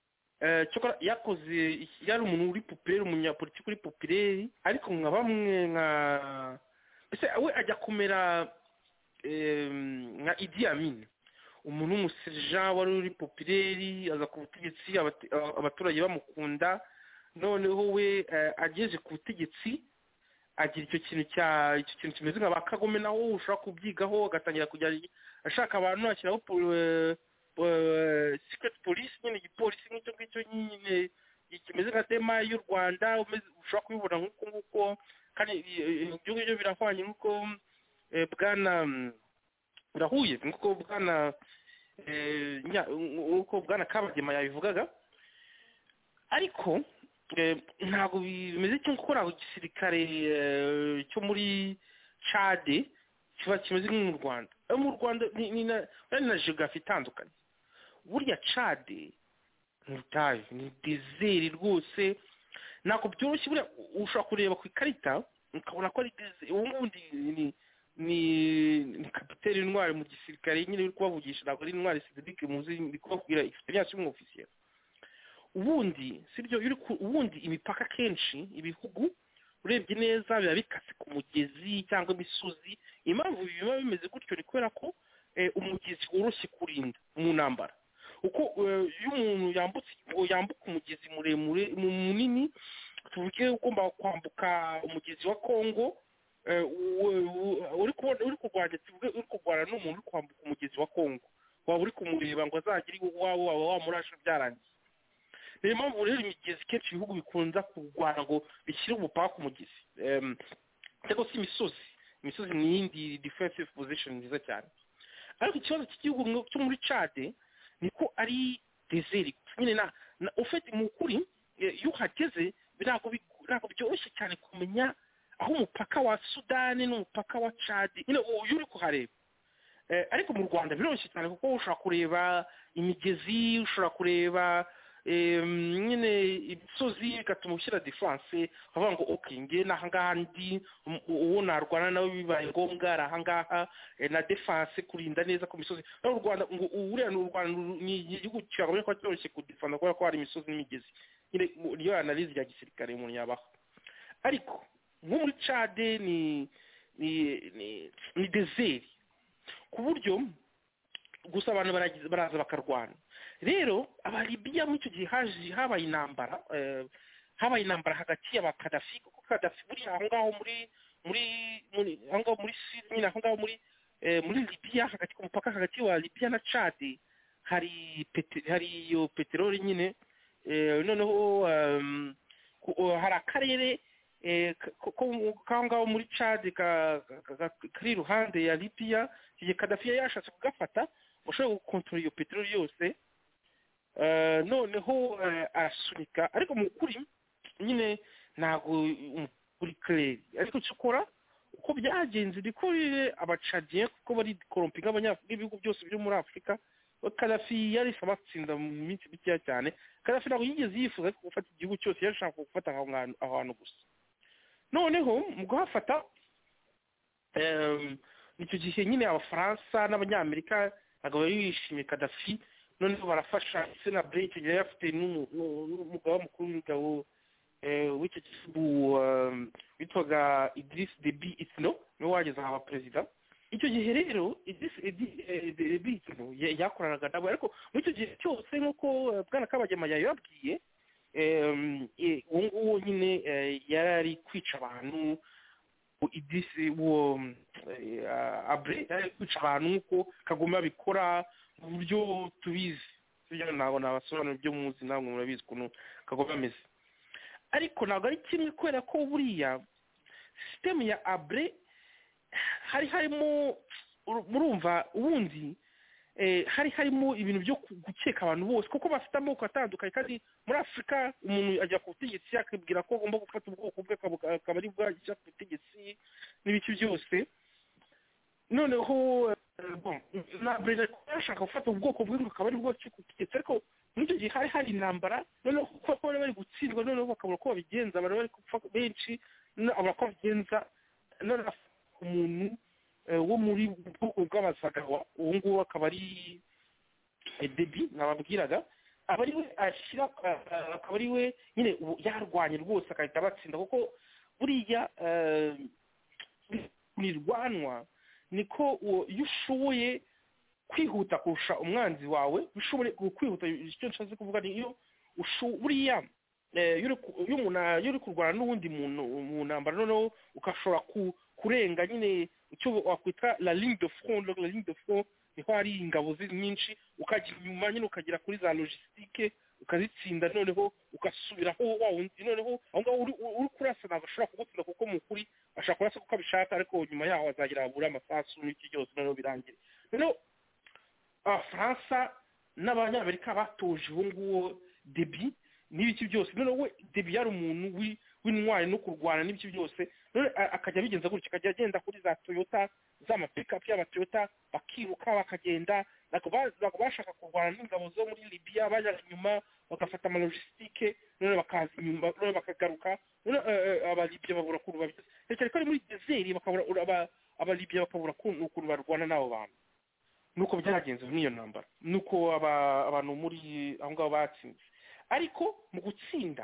yakoze yari umuntu uri populaire, umunyapolitiki uri populaire, ariko nka bamwe nka ese we ajya kumera nka Idi Amin, umuntu w'umuserja wari uri populaire, aza ku butegetsi abaturage bamukunda. Noneho we ageze ku butegetsi agira icyo kintu cya icyo kintu kimeze nka bakagome, naho ushobora kubyigaho agatangira kujya ashaka abantu ashyiraho Uh, secret police, nyine igipolisi nk'icyo ngicyo nyine kimeze nka tema y'u Rwanda, ushobora kubibona nk'uko nguko, kandi ibyo ngibyo birahwanye nk'uko bwana birahuye nk'uko bwana nk'uko bwana Kabagema yabivugaga. Ariko ntabwo bimeze nk'uko ntabwo igisirikare cyo muri Chad kiba kimeze nk'u Rwanda. Mu Rwanda ni na geography itandukanye. Burya Chad ni utayi, ni desert rwose, nako byoroshye. Burya ushobora kureba ku ikarita ukabona ko ari desert. Ubundi ni ni kapiteni intwari mu gisirikare nyine uri kubavugisha, ntabwo ari intwari Cedric muzi bikubwira experience y'umufisiye. Ubundi sibyo yuri ubundi imipaka kenshi ibihugu urebye neza biba bikase ku mugezi cyangwa imisozi. Impamvu biba bimeze gutyo ni kubera ko umugezi woroshye kurinda mu ntambara. Uko iyo umuntu yambutse yambuka umugezi muremure munini, tuvuge ugomba kwambuka umugezi wa Kongo, uri uri kurwanya tuvuge uri kurwana n'umuntu uri kwambuka umugezi wa Kongo, waba uri kumureba ngo azagire iwawe waba wamurashe byarangiye. Niyo mpamvu rero imigezi kenshi ibihugu bikunza kurwana ngo bishyire umupaka ku mugezi. Cyangwa se imisozi imisozi ni iyindi defensive position nziza cyane. Ariko ikibazo cy'igihugu cyo muri Chad niko ari desert nyine na ufite mu kuri iyo uhageze birago birago byoroshye cyane kumenya aho umupaka wa Sudan n'umupaka wa Chad nyine uyu uri kuhareba. Ariko mu Rwanda biroroshye cyane kuko ushobora kureba imigezi, ushobora kureba nyine imisozi bigatuma ushyira defense, bavuga ngo okay nge naha ngaha ndi uwo narwana nawe bibaye ngombwa ari aha ngaha na defense kurinda neza ku misozi. No Rwanda ngo uriya n'u Rwanda ni igihugu cyagomye ko cyoroshye kudefenda kubera ko hari imisozi n'imigezi. Nyine niyo analyse ya gisirikare umuntu yabaho. Ariko nko muri cade ni ni ni ni desert ku buryo gusa abantu baragize baraza bakarwana rero abalibiya muri icyo gihe haje habaye intambara habaye intambara hagati y'abakadafi kuko Kadafi buri aho ngaho muri muri muri aho ngaho muri Syria aho ngaho muri muri Libya hagati ku mupaka hagati wa Libya na Chad hari hari iyo peteroli nyine noneho hari akarere ko ngaho muri Chad kari iruhande ya Libya igihe Kadafi yashatse kugafata ushobora gukontorora iyo peteroli yose noneho arasunika ariko mu kuri nyine ntago kuri clair ariko cyokora uko byagenze bikorere abacadiye kuko bari korompi nk'abanyabihugu byose biri muri Afrika Kadafi yari sabatsinda mu minsi bike cyane Kadafi ntabwo yigeze yifuza gufata igihugu cyose yashaka gufata aho hantu gusa noneho mu guhafata icyo gihe nyine abafaransa n'abanyamerika ntabwo bari bishimiye Kadafi noneho barafasha Senabre icyo gihe yafite n'umugaba mukuru w'ingabo w'icyo gihugu witwaga Idriss Déby Itno niwe wageze aha perezida icyo gihe rero Idriss Déby Itno yakoranaga nabo ariko muri icyo gihe cyose nk'uko bwana Kabagema yababwiye uwo nguwo nyine yari ari kwica abantu Idriss uwo Abre yari kwica abantu nk'uko Kagome abikora mu buryo tubizi tujya ntabwo nabasobanura ibyo muzi namwe murabizi ukuntu Kagome ameze ariko ntabwo ari kimwe kubera ko buriya sisiteme ya Abre hari harimo murumva ubundi hari harimo ibintu byo gukeka abantu bose kuko bafite amoko atandukanye kandi muri Afurika umuntu ajya ku butegetsi akibwira ko agomba gufata ubwoko bwe akaba ari bwajya ku butegetsi n'ibiki byose noneho na Abre ashaka gufata ubwoko bwe akaba ari bwo ku butegetsi ariko muri icyo gihe hari hari intambara noneho kuko bari bari gutsindwa noneho bakabura ko babigenza abantu bari gupfa benshi abura ko babigenza noneho umuntu wo muri bwoko bw'abazagawa uwo nguwo akaba ari Déby nababwiraga aba ari we ashyira akaba ari we nyine yarwanye rwose akahita abatsinda kuko buriya nirwanwa niko iyo ushoboye kwihuta kurusha umwanzi wawe ushobore kwihuta icyo nshatse kuvuga ni iyo buriya iyo uri kurwana n'uwundi muntu mu ntambara noneho ukashobora kurenga nyine icyo wakwita la ligne de front la ligne de front niho hari ingabo nyinshi ukajya inyuma nyine ukagera kuri za logistique ukazitsinda noneho ugasubiraho wa wundi noneho aho ngaho uri kurasa ntabwo ashobora kugutsinda kuko mu kuri ashaka kurasa kuko abishaka ariko nyuma yaho azagira abura amasasu n'iki byose noneho birangire noneho abafaransa n'abanyamerika batoje uwo nguwo Déby n'ibiki byose noneho we Déby yari umuntu w'intwari no kurwana n'ibiki byose none akajya abigenza gutya akajya agenda kuri za Toyota z'amapikapu y'abatoyota bakiruka bakagenda ntabwo bashaka kurwana n'ingabo zo muri Libya bajya inyuma bagafata amalogisitike none bakaza inyuma none bakagaruka none abalibya babura ukuntu babigeze cyane ko ari muri desert bakabura abalibya bakabura ukuntu barwana n'abo bantu nuko byagenze muri iyo ntambara nuko abantu muri aho ngaho batsinze ariko mu gutsinda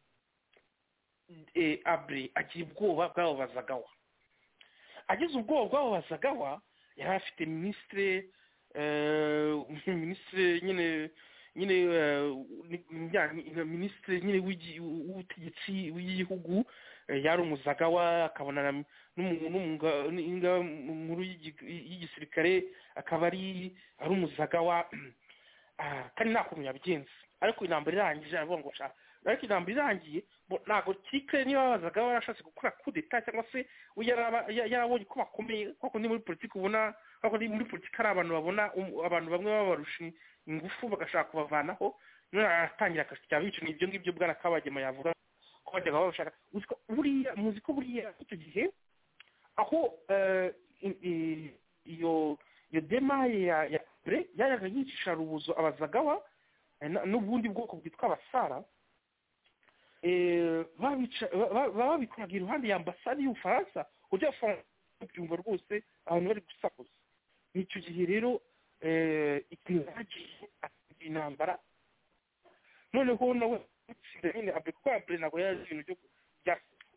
Abre agiye ubwoba bw'abo bazagawa ageze ubwoba bw'abo bazagawa yari afite minisitire minisitire nyine nyine minisitire nyine w'ubutegetsi w'igihugu yari umuzagawa akabonana n'umukuru y'igisirikare akaba ari ari umuzagawa kandi nta kuntu yabigenza ariko intambara irangije aravuga ngo ariko intambara irangiye ntabwo kike niba bazagawa yarashatse gukora kudeta cyangwa se yarabonye ko bakomeye kuko ni muri politiki ubona kuko ni muri politiki hari abantu babona abantu bamwe babarusha ingufu bagashaka kubavanaho none aratangira akashyira bica n'ibyo ngibyo bwana Kabagema yavuga ko bajyaga babashaka buriya muzi ko buriya icyo gihe aho iyo iyo demaye ya Abre yayaga yicisha rubuzo abazagawa n'ubundi bwoko bwitwa abasara babikoraga iruhande ya ambasade y'Ubufaransa ujya byumva rwose abantu bari gusakuza n'icyo gihe rero ikizagiye intambara noneho nawe nyine Abre kuko Abre ntabwo yazi ibintu bya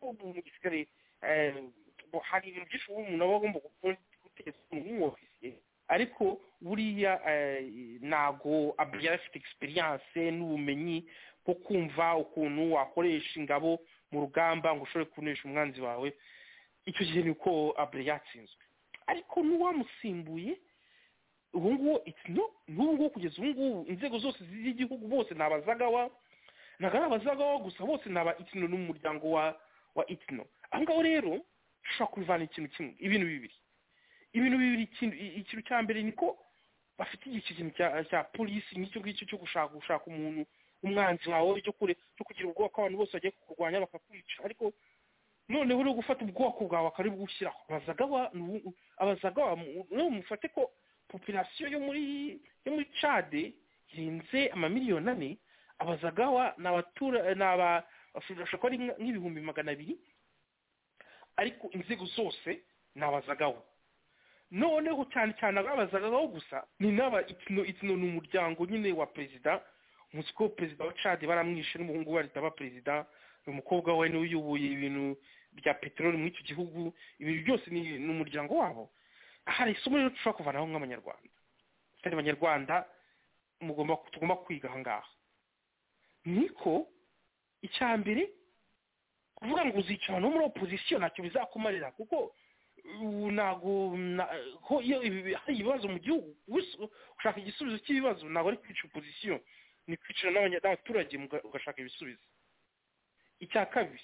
ko mu gisirikare hari ibintu byinshi umuntu aba agomba gutekereza nk'umwofisiye ariko buriya ntago yari afite experience n'ubumenyi bwo kumva ukuntu wakoresha ingabo mu rugamba ngo ushobore kunesha umwanzi wawe. Icyo gihe ni uko Abre yatsinzwe, ariko n'uwamusimbuye ubu ngubu n'ubu ngubu kugeza ubu ngubu inzego zose z'igihugu bose ni abazagawa, ntabwo ari abazagawa gusa, bose ni aba itino n'umuryango wa wa itino. aho ngaho rero ushobora kubivana ikintu kimwe ibintu bibiri ibintu bibiri ikintu cya mbere niko bafite iki kintu cya polisi n'icyo ngicyo cyo gushaka gushaka umuntu umwanzi wawe cyo kure cyo kugira ubwoko abantu bose bagiye kurwanya bakakwica, ariko noneho uri gufata ubwoko bwawe akari bwushyiraho abazagawa abazagawa no mufate ko population yo muri yo muri Chad irenze amamiliyoni ane, abazagawa n'abatura n'aba bafasha ko ari nk'ibihumbi magana abiri, ariko inzego zose n'abazagawa. Noneho cyane cyane abazagawa gusa ni naba itino itino n'umuryango nyine wa president, musiko president wa Chad baramwishe n'umuhungu wa ritaba president, umukobwa we niwe uyoboye ibintu bya peteroli muri icyo gihugu, ibintu byose ni n'umuryango wabo. Hari isomo rero dushobora kuvanaho nk'abanyarwanda, kandi abanyarwanda mugomba tugomba kwiga aha ngaha niko icya mbere kuvuga ngo uzicara no muri opposition ntacyo bizakumarira, kuko ntago iyo hari ibibazo mu gihugu ushaka igisubizo cy'ibibazo ntabwo ari kwica opposition, ni kwicara n'abaturage ugashaka ibisubizo. Icya kabiri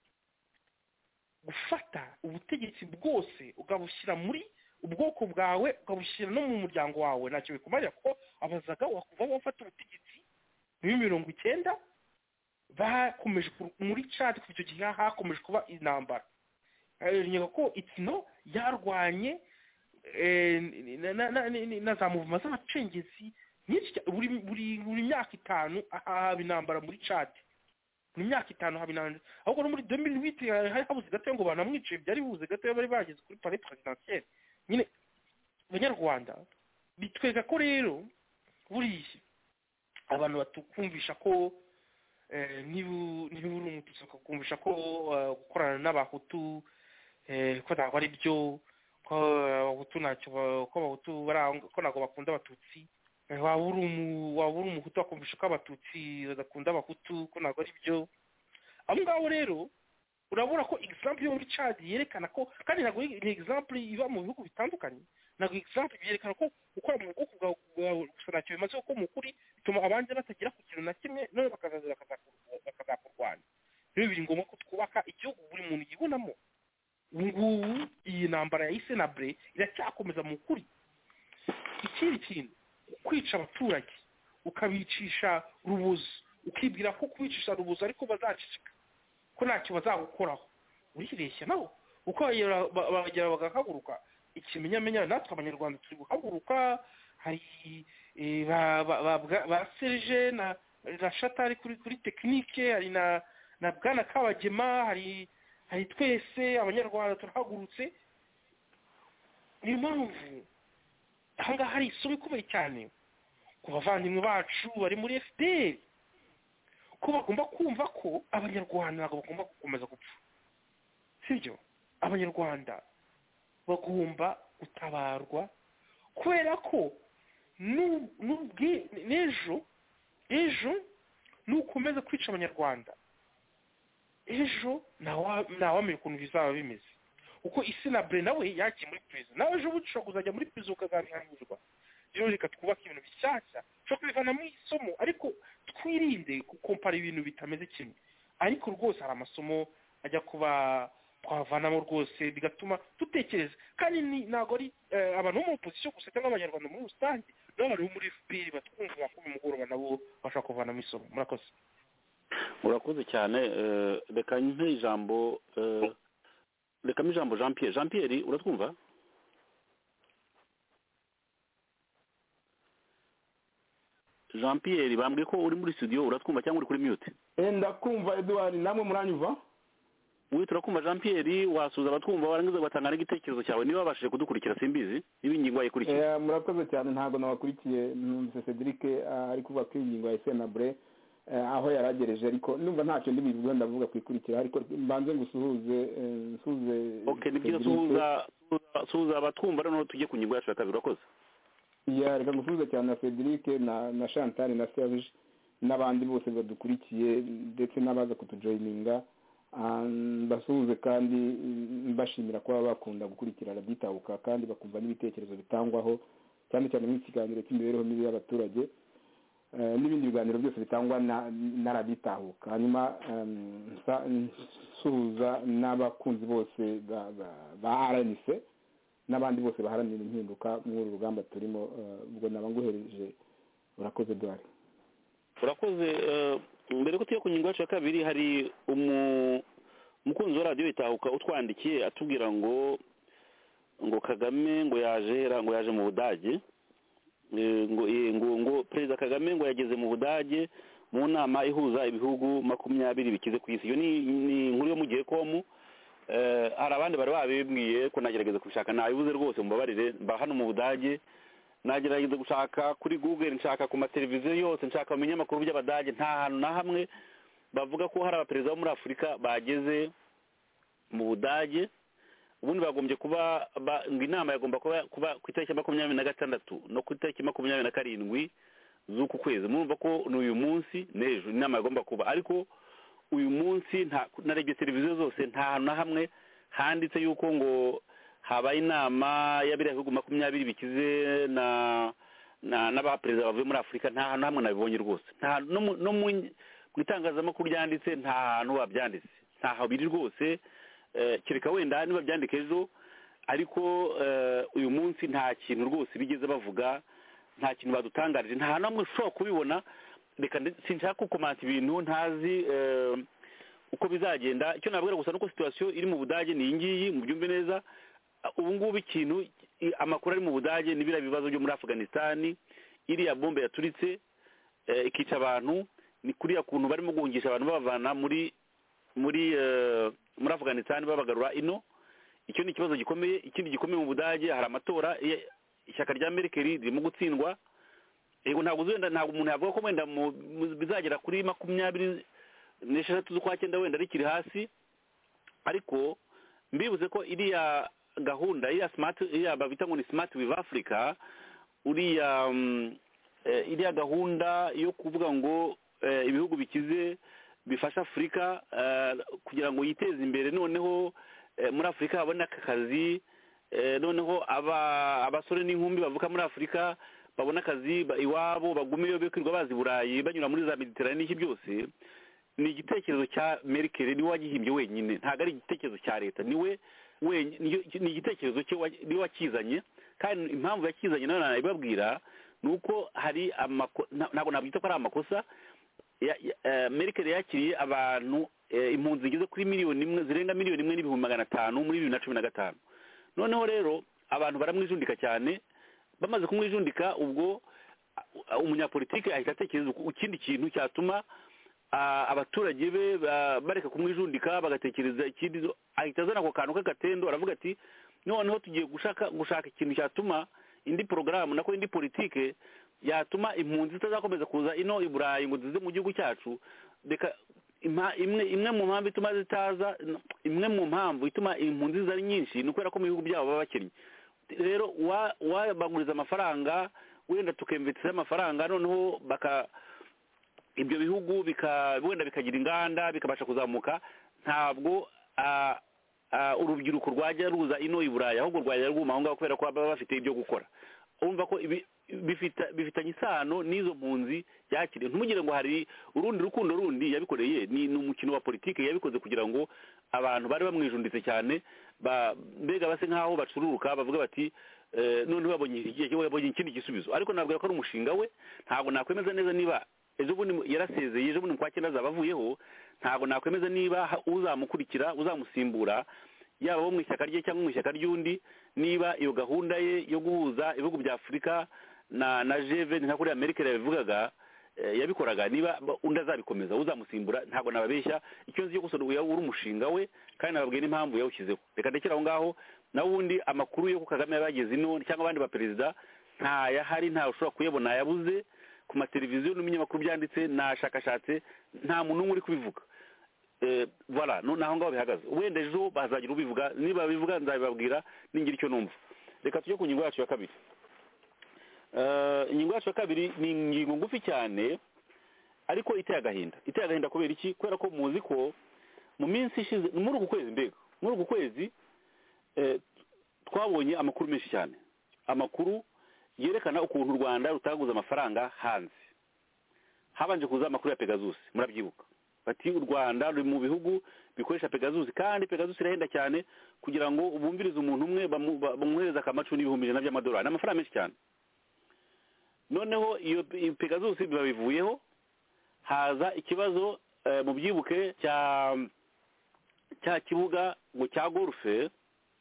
gufata ubutegetsi bwose ukabushyira muri ubwoko bwawe ukabushyira no mu muryango wawe ntacyo bikumarira, kuko abazaga wakuva bafata ubutegetsi muri mirongo icyenda bakomeje muri Chad ku icyo gihe hakomeje kuba intambara. Nyega ko itino yarwanye na za muvuma z'abacengezi buri buri buri myaka itanu haba intambara muri Chad, mu myaka itanu haba intambara, ahubwo no muri deux mille huit hari habuze gato ngo banamwice, byari buze gato bari bageze kuri palais présidentiel. Nyine abanyarwanda bitwega ko rero buriya abantu batukumvisha ko niba niba uri umututsi bakakumvisha ko gukorana n'abahutu ko ntabwo ari byo, ko abahutu ntacyo ko abahutu ko ntabwo bakunda abatutsi, waba uri umuhutu bakumvisha ko abatutsi badakunda abahutu ko ntabwo ari byo. Abo ngabo rero urabona ko example yo muri Chad yerekana ko, kandi ntabwo ni example iba mu bihugu bitandukanye, ntabwo example yerekana ko ukora mu bwoko bwawe gusa ntacyo bimaze, ko mu kuri bituma abandi batagira ku kintu na kimwe none bakazaza bakazakurwanya. Rero biri ngombwa ko twubaka igihugu buri muntu yibonamo. Ubu ngubu iyi ntambara ya Isenabre iracyakomeza mu kuri. Ikindi kintu kwica abaturage ukabicisha rubuza, ukibwira ko kwicisha rubuza ariko bazacicika ko ntacyo bazagukoraho, uribeshya nabo uko bagera bagahaguruka. Ikimenyamenya natwe abanyarwanda turi guhaguruka, hari ba Serge na Shatari kuri kuri tekinike, hari na na Bwana Kabagema, hari hari twese abanyarwanda turahagurutse. Niyo mpamvu aha ngaha hari isomo ikomeye cyane ku bavandimwe bacu bari muri F D L, ko bagomba kumva ko abanyarwanda ntabwo bagomba gukomeza gupfa, sibyo? Abanyarwanda bagomba gutabarwa, kubera ko n'ejo ejo nukomeza kwica abanyarwanda, ejo ntawamenya ukuntu bizaba bimeze, uko Isenabre nawe yagiye muri prison, nawe ejo bushobora kuzajya muri prison ukazabihanirwa. Rero reka twubake ibintu bishyashya cyo kubivanamo isomo, ariko twirinde gukompara ibintu bitameze kimwe. Ariko rwose hari amasomo ajya kuba twavanamo rwose bigatuma dutekereza, kandi ntabwo ari abantu bo mu opposition gusa cyangwa abanyarwanda muri rusange, n'abantu bo muri F P R batwumva ko umugoroba nabo bashaka kuvanamo isomo. Murakoze. Urakoze cyane. Reka mpe ijambo reka mpe ijambo Jean Pierre. Jean Pierre uratwumva? Jean Pierre bambwiye ko uri muri studio, uratwumva cyangwa uri kuri mute? Eh, ndakumva Edouard, namwe muranyumva? Uyu turakumva. Jean Pierre wasuza abatwumva warangiza batangana igitekerezo cyawe niba babashije kudukurikira, simbizi niba ingingo yayikurikiye. Eh, murakoze cyane, ntabwo nabakurikiye. Numvise Cedric ari kuvuga ko ingingo ya Isenabre aho yaragereje ariko numva ntacyo ndi bivuga ndavuga kwikurikira ariko mbanze ngusuhuze nsuhuze okay nibyo suhuza suhuza abatwumva rero tujye ku ngingo yacu ya kabiri urakoze ya reka ngusuhuze cyane na Cedric na na Chantal na Serge n'abandi bose badukurikiye ndetse n'abaza kutujoyininga mbasuhuze kandi mbashimira kuba bakunda gukurikira raditahuka kandi bakumva n'ibitekerezo bitangwaho cyane cyane mu kiganiro cy'imibereho mibi y'abaturage n'ibindi biganiro byose bitangwa na raditahuka hanyuma nsuhuza n'abakunzi bose ba R N C n'abandi bose baharanira impinduka muri uru rugamba turimo ubwo naba nguhereje urakoze Dwari urakoze mbere ko tuye ku ngingo yacu ya kabiri hari umukunzi wa radiyo itahuka utwandikiye atubwira ngo ngo Kagame ngo yaje ngo yaje mu Budage ngo ngo ngo Perezida Kagame ngo yageze mu Budage mu nama ihuza ibihugu makumyabiri bikize ku isi iyo ni inkuru yo mu gihe komu hari abandi bari babibwiye ko nagerageza kubishaka nabibuze rwose mubabarire mba hano mu Budage nagerageza gushaka kuri Google nshaka ku mateleviziyo yose nshaka kumenya amakuru by'Abadage nta hantu na hamwe bavuga ko hari abaperezida bo muri Afurika bageze mu Budage ubundi bagombye kuba ngo inama yagomba kuba ku itariki makumyabiri na gatandatu no ku itariki makumyabiri na karindwi z'uku kwezi murumva ko n'uyu munsi n'ejo inama yagomba kuba ariko uyu munsi narebye televiziyo zose nta hantu na hamwe handitse yuko ngo habaye inama y'abiriya bihugu makumyabiri bikize na n'abaperezida bavuye muri Afurika nta hantu hamwe nabibonye rwose no mu itangazamakuru ryanditse nta hantu babyanditse ntaho biri rwose kereka wenda niba byandika ejo ariko uyu munsi nta kintu rwose bigeze bavuga nta kintu badutangarije nta hantu hamwe ushobora kubibona reka sinshaka gukomanta ibintu ntazi uko bizagenda icyo nabwira gusa nuko situwasiyo iri mu Budage ni iyi ngiyi mu byumve neza ubu ngubu ikintu amakuru ari mu Budage ni biriya bibazo byo muri Afghanistan iriya bombe yaturitse ikica abantu ni kuriya kuntu barimo guhungisha abantu babavana muri muri muri Afghanistan babagarura ino icyo ni ikibazo gikomeye ikindi gikomeye mu Budage hari amatora ishyaka rya Merkel ririmo gutsindwa yego ntabwo uzenda ntabwo umuntu yavuga ko wenda bizagera kuri makumyabiri n'eshatu z'ukwa cyenda wenda rikiri hasi ariko mbibuze ko iriya gahunda iriya smart iriya babita ngo ni smart with Africa uriya iriya gahunda yo kuvuga ngo ibihugu bikize bifasha Afurika kugira ngo yiteze imbere noneho muri Afurika habone akazi noneho abasore n'inkumi bavuka muri Afurika babona akazi iwabo bagumeyo bekwirwa bazi Burayi banyura muri za Mediterane n'iki byose ni igitekerezo cya Merkel niwe wagihimbye wenyine ntabwo ari igitekerezo cya leta niwe ni igitekerezo cye niwe wakizanye kandi impamvu yakizanye nayo nabibabwira ni uko hari ntabwo nabyita ko ari amakosa Merkel yakiriye abantu impunzi zigeze kuri miliyoni imwe zirenga miliyoni imwe n'ibihumbi magana atanu muri bibiri na cumi na gatanu noneho rero abantu baramwijundika cyane bamaze kumwijundika ubwo umunyapolitike ahita atekereza ikindi kintu cyatuma abaturage be bareka kumwijundika bagatekereza ikindi ahita azana ako kantu k'agatendo aravuga ati noneho tugiye gushaka gushaka ikintu cyatuma indi porogaramu nako indi politike yatuma impunzi zitazakomeza kuza ino i Burayi ngo zize mu gihugu cyacu reka imwe imwe mu mpamvu ituma zitaza imwe mu mpamvu ituma impunzi zari nyinshi ni ukubera ko mu bihugu byabo baba bakennye rero wabaguriza amafaranga wenda tukemvitsa amafaranga noneho baka ibyo bihugu bika wenda bikagira inganda bikabasha kuzamuka ntabwo urubyiruko rwajya ruza ino i Burayi ahubwo rwajya rwuma aho ngaho kubera ko baba bafite ibyo gukora urumva ko bifitanye isano n'izo mpunzi yakiriye ntumugire ngo hari urundi rukundo rundi yabikoreye ni umukino wa politiki yabikoze kugira ngo abantu bari bamwijunditse cyane mbega base nk'aho bacururuka bavuga bati noneho babonye ikindi gisubizo ariko nabwira ko ari umushinga we ntabwo nakwemeza neza niba ejo bundi yarasezeye ejo bundi mu kwa cyenda azaba avuyeho ntabwo nakwemeza niba uzamukurikira uzamusimbura yaba bo mu ishyaka rye cyangwa mu ishyaka ry'undi niba iyo gahunda ye yo guhuza ibihugu bya Afurika na na G V nka kuri Amerika yabivugaga yabikoraga niba undi azabikomeza uzamusimbura ntabwo nababeshya icyo nzi cyo gusora uri umushinga we kandi nababwiye n'impamvu yawushyizeho reka ndekera aho ngaho naho ubundi amakuru yo ku Kagame yabageze ino cyangwa abandi ba perezida nta yahari nta ushobora kuyabona yabuze ku mateleviziyo n'ibinyamakuru byanditse nashakashatse nta muntu n'umwe uri kubivuga voilà naho ngaho bihagaze wenda ejo bazagira ubivuga niba bivuga nzabibabwira ningira icyo numva reka tujye ku ngingo yacu ya kabiri ingingo yacu ya kabiri ni ingingo ngufi cyane ariko iteye agahinda iteye agahinda kubera iki kubera ko muzi ko mu minsi ishize muri uku kwezi mbega muri uku kwezi twabonye amakuru menshi cyane amakuru yerekana ukuntu u Rwanda rutaguza amafaranga hanze habanje kuza amakuru ya Pegasus murabyibuka bati u Rwanda ruri mu bihugu bikoresha Pegasus kandi Pegasus irahenda cyane kugira ngo ubumvirize umuntu umwe bamwohereza akamacu n'ibihumbi ijana by'amadolari n'amafaranga menshi cyane noneho iyo Pegasus biba bivuyeho haza ikibazo mu byibuke cya cya kibuga ngo cya golfe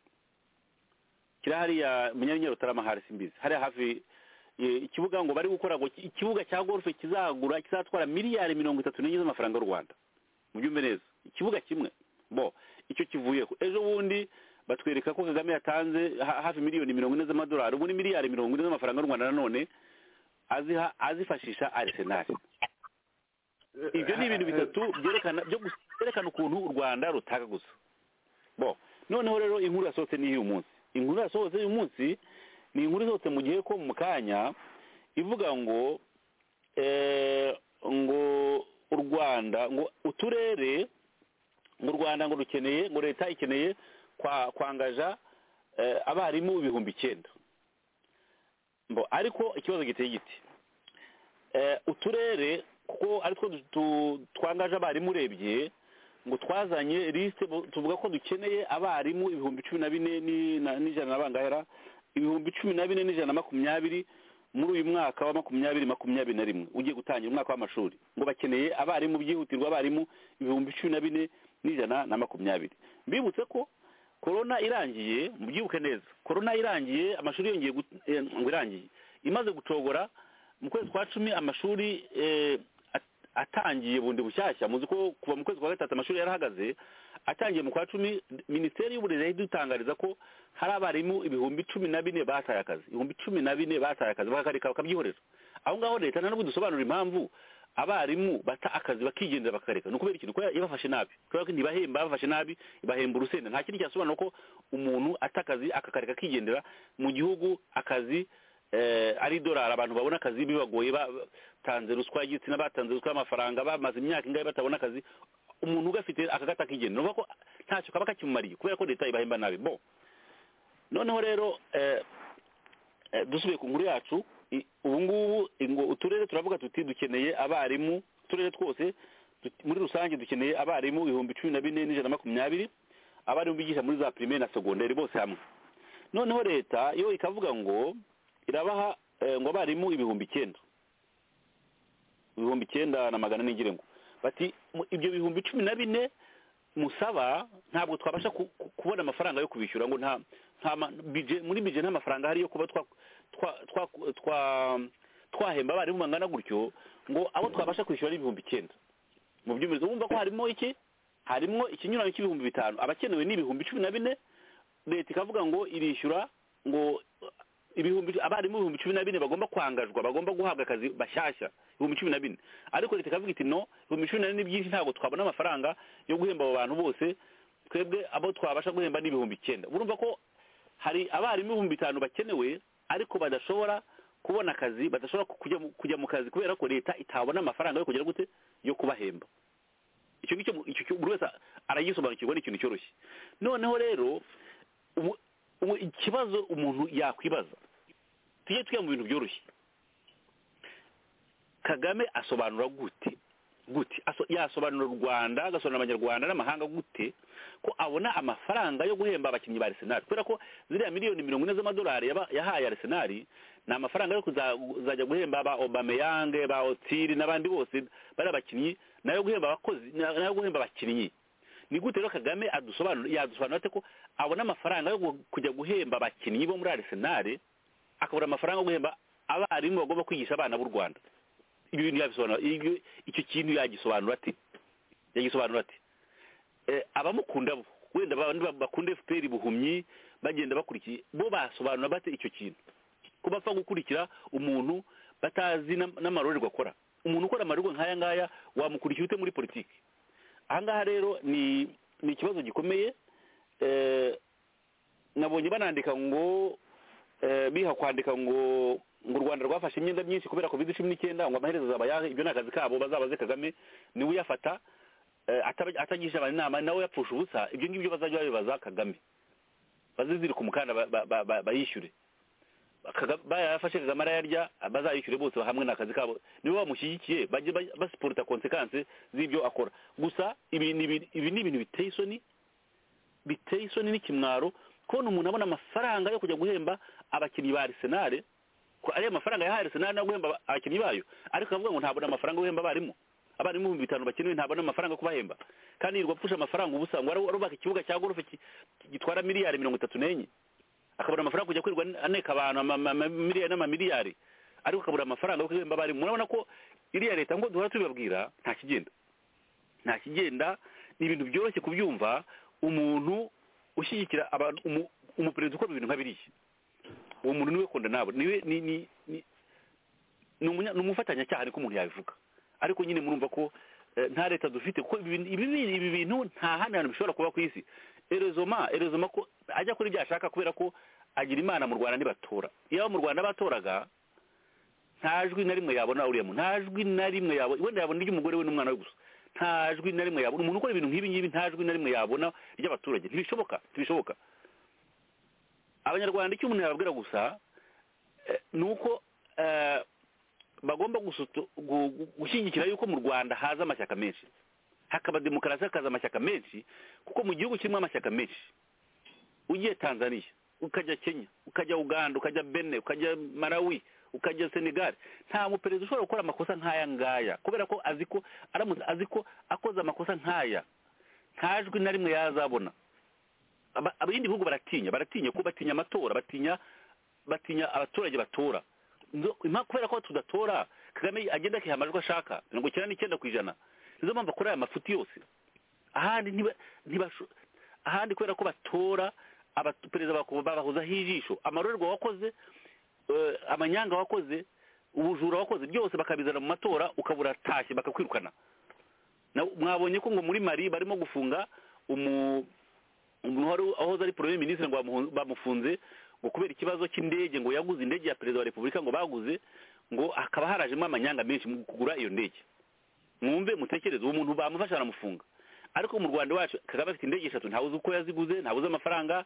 kirahari ya munyanyero tarama hari simbizi hari hafi ikibuga ngo bari gukora ngo ikibuga cya golfe kizagura kizatwara miliyari mirongo itatu n'enye z'amafaranga y'u Rwanda mu byumve neza ikibuga kimwe bo icyo kivuyeho ejo bundi batwereka ko Kagame yatanze hafi miliyoni mirongo ine z'amadolari ubu ni miliyari mirongo ine z'amafaranga y'u Rwanda nanone aziha azifashisha Arsenal ibyo ni ibintu bitatu byerekana byo byerekana ukuntu u Rwanda rutaga gusa bo noneho rero inkuru yasohotse ni uyu munsi inkuru yasohotse uyu munsi ni inkuru yasohotse mu gihe ko mu kanya ivuga ngo eh ngo u Rwanda ngo uturere mu Rwanda ngo rukeneye ngo leta ikeneye kwa kwangaja eh, abarimu ibihumbi icyenda mbo ariko ikibazo giteye giti eh uturere kuko ari two twangaje abarimu urebye ngo twazanye liste tuvuga ko dukeneye abarimu ibihumbi cumi na bine n'ijana na bangahera ibihumbi cumi na bine n'ijana na makumyabiri muri uyu mwaka wa makumyabiri makumyabiri na rimwe ugiye gutangira umwaka w'amashuri ngo bakeneye abarimu byihutirwa abarimu ibihumbi cumi na bine n'ijana na makumyabiri mbibutse ko corona irangiye mubyibuke neza corona irangiye amashuri yongeye ngo irangiye imaze gucogora mu kwezi kwa cumi amashuri atangiye bundi bushyashya muzi ko kuva mu kwezi kwa gatatu amashuri yarahagaze atangiye mu kwa cumi minisiteri y'uburezi yahidutangariza ko hari abarimu ibihumbi cumi na bine bataye akazi ibihumbi cumi na bine bataye akazi bakakareka bakabyihorera aho ngaho leta nta nubwo dusobanura impamvu abarimu bata akazi bakigendera bakareka nuko beri ikintu ko yabafashe nabi kubera ko ntibahemba bafashe nabi ibahemba urusenda nta kindi cyasobanura ko umuntu atakazi akakareka kigendera mu gihugu akazi eh ari dollar abantu babona akazi bibagoye batanze ruswa y'igitsina batanze ruswa y'amafaranga bamaze imyaka ingahe batabona akazi umuntu ugafite akagata kigendera nuko ntacyo kaba kakimumariye kubera ko leta ibahemba nabi bo noneho rero eh dusubiye ku nkuru yacu ubu ngubu ngo uturere turavuga tuti dukeneye abarimu uturere twose muri rusange dukeneye abarimu ibihumbi cumi na bine n'ijana na makumyabiri abarimu bigisha muri za primaire na secondaire bose hamwe noneho leta yo ikavuga ngo irabaha ngo abarimu ibihumbi icyenda ibihumbi icyenda na magana n'ingire ngo bati ibyo bihumbi cumi na bine musaba ntabwo twabasha kubona amafaranga yo kubishyura ngo nta nta budget muri budget nta mafaranga hari yo kuba twa twa twa twahemba abarimu bangana gutyo ngo abo twabasha kwishyura ibihumbi icyenda mu byumvirizo wumva ko harimo iki harimo ikinyuranyo cy'ibihumbi bitanu abakenewe n'ibihumbi cumi na bine leta ikavuga ngo irishyura ngo ibihumbi abarimu ibihumbi cumi na bine bagomba kwangajwa bagomba guhabwa akazi bashyashya ibihumbi cumi na bine ariko leta ikavuga iti no ibihumbi cumi na bine byinshi ntabwo twabona amafaranga yo guhemba abo bantu bose twebwe abo twabasha guhemba n'ibihumbi icyenda urumva ko hari abarimu ibihumbi bitanu bakenewe ariko badashobora kubona akazi badashobora kujya kujya mu kazi kubera ko leta itabona amafaranga yo kugera gute yo kubahemba icyo ngicyo icyo buri wese aragisobanukirwa n'ikintu cyoroshye noneho rero ikibazo umuntu yakwibaza tujye tujya mu bintu byoroshye Kagame asobanura gute gute yasobanura u Rwanda agasobanura abanyarwanda n'amahanga gute ko abona amafaranga yo guhemba abakinnyi ba Arsenal kubera ko ziriya miliyoni mirongo ine z'amadolari yahaye Arsenal ni amafaranga yo kuzajya guhemba ba Aubameyang ba Otiri n'abandi bose bari abakinnyi nayo guhemba abakozi nayo guhemba abakinnyi ni gute rero Kagame adusobanura yadusobanura ate ko abona amafaranga yo kujya guhemba abakinnyi bo muri Arsenal akabura amafaranga yo guhemba abarimu bagomba kwigisha abana b'u Rwanda ibi bintu yabisobanura icyo kintu yagisobanura ati yagisobanura ati eh abamukunda bo wenda bakunda F P R buhumyi bagenda bakurikiye bo basobanura bate icyo kintu ko bapfa gukurikira umuntu batazi n'amarorerwa akora. Umuntu ukora amarorerwa nk'aya ngaya wamukurikira ute muri politiki? Aha ngaha rero ni ni ikibazo gikomeye. Nabonye banandika ngo biha kwandika ngo ngo u Rwanda rwafashe imyenda myinshi kubera covid cumi n'icyenda ngo amaherezo azaba yahe. Ibyo nakazi kabo bazabaze Kagame niwe uyafata atagisha abantu inama nawe yapfusha ubusa. Ibyo ngibyo bazajya babibaza Kagame, baziziri ku mukanda bayishyure. Bayafashe Kagame arayarya bazayishyure bose hamwe n'akazi kabo, nibo bamushyigikiye bajye basiporta konsekanse z'ibyo akora. Gusa ibi ni ibintu biteye isoni, biteye isoni n'ikimwaro kubona umuntu abona amafaranga yo kujya guhemba abakinnyi ba Arsenal, ko ari amafaranga ya Arsenal no guhemba abakinnyi bayo, ariko avuga ngo ntabona amafaranga yo guhemba barimo abarimu ibihumbi bitanu bakenewe, ntabona amafaranga yo kubahemba, kandi yirwa pfusha amafaranga ubusa ngo arubaka ikibuga cya golf gitwara miliyari mirongo itatu n'enye, akabura amafaranga kujya kwirwa aneka abantu miliyari n'amamiliyari, ariko akabura amafaranga yo guhemba barimo. Murabona ko iriya leta ngo duhora tubibabwira nta kigenda nta kigenda ni ibintu byoroshye kubyumva. Umuntu ushyigikira abantu umuperezida ukora ibintu nka biriya, uwo muntu niwe konda nabo niwe ni ni ni umufatanyacyaha niko umuntu yabivuga. Ariko nyine murumva ko nta leta dufite, kuko ibi bintu nta handi hantu bishobora kuba ku isi. Erezoma erezoma ko ajya kuri ibyo ashaka kubera ko agira imana. Mu Rwanda ntibatora, iyo mu Rwanda batoraga nta jwi na rimwe yabona uriya muntu, nta jwi na rimwe yabona, wenda yabona iry'umugore we n'umwana we gusa, nta jwi na rimwe yabona. Umuntu ukora ibintu nk'ibi ngibi nta jwi na rimwe yabona ry'abaturage, ntibishoboka ntibishoboka. Abanyarwanda icyo umuntu yababwira gusa ni uko bagomba gushyigikira yuko mu Rwanda haza amashyaka menshi, hakaba demokarasi, hakaza amashyaka menshi, kuko mu gihugu kirimo amashyaka menshi. Ugiye Tanzania, ukajya Kenya, ukajya Uganda, ukajya Benin, ukajya Malawi, ukajya Senegal, nta muperezida ushobora gukora amakosa nk'aya ngaya, kubera ko azi ko aramutse azi ko akoze amakosa nk'aya nta jwi na rimwe yazabona. Abindi bihugu baratinya baratinya ko batinya amatora, batinya batinya abaturage batora, kubera ko tudatora Kagame agenda akiha amajwi ashaka mirongo icyenda n'icyenda ku ijana. Nizo mpamvu akora aya mafuti yose. Ahandi ntiba ahandi kubera ko batora abaperezida babahozaho ijisho, amarorerwa wakoze, amanyanga wakoze, ubujura wakoze, byose bakabizana mu matora, ukabura tashye bakakwirukana. Mwabonye ko ngo muri Mali barimo gufunga umu umuntu ahoza ari premier ministre ngo bamufunze ngo kubera ikibazo cy'indege, ngo yaguze indege ya perezida wa Repubulika ngo baguze, ngo akaba harajemo amanyanga menshi mu kugura iyo ndege. Mwumve mutekereze, uwo muntu bamufasha aramufunga. Ariko mu Rwanda wacu Kagame afite indege eshatu, ntawe uzi uko yaziguze, ntawe uzi amafaranga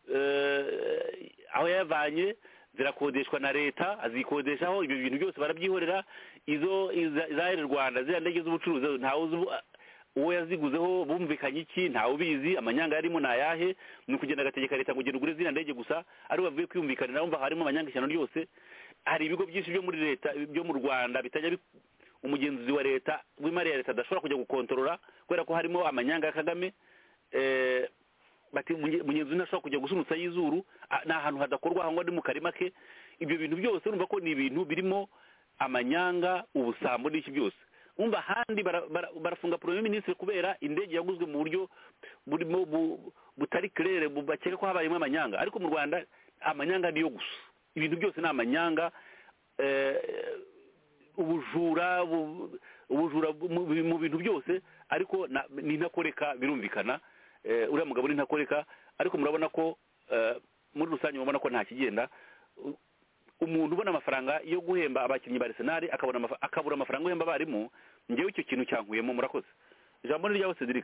aho yavanye, zirakodeshwa na leta, azikodeshaho. Ibyo bintu byose barabyihorera. Izo za Rwanda ziriya ndege z'ubucuruzi ntawe uzi uwo yaziguzeho, bumvikanye iki, ntawe ubizi. Amanyanga yarimo nayahe, ni ukugenda agategeka leta ngo ugende ugure ziriya ndege gusa, ari bavuye kwiyumvikanira. Umva harimo amanyanga ishyano ryose. Hari ibigo byinshi byo muri leta byo mu Rwanda bitajya umugenzuzi wa leta w'imari ya leta adashobora kujya gukontorora kubera ko harimo amanyanga ya Kagame. eh bati umugenzuzi ntashobora kujya gusunutsa y'izuru, ni ahantu hadakorwa aho ngo ari mu karima ke. Ibyo bintu byose urumva ko ni ibintu birimo amanyanga, ubusambo n'iki byose. Umva handi barafunga premier ministre kubera indege yaguzwe mu buryo burimo butari claire, bubakeka ko habayemo amanyanga. Ariko mu Rwanda amanyanga niyo gusa, ibintu byose ni amanyanga. eh ubujura ubujura mu bintu byose, ariko ni ntakoreka, birumvikana. Uriya mugabo ni ntakoreka, ariko murabona ko muri rusange mubona ko nta kigenda. Umuntu ubona amafaranga yo guhemba abakinnyi ba Arsenal akabona akabura amafaranga yo guhemba abarimu, ngewe icyo kintu cyankuyemo. Murakoze. Ijambo ni ryawe Cedric.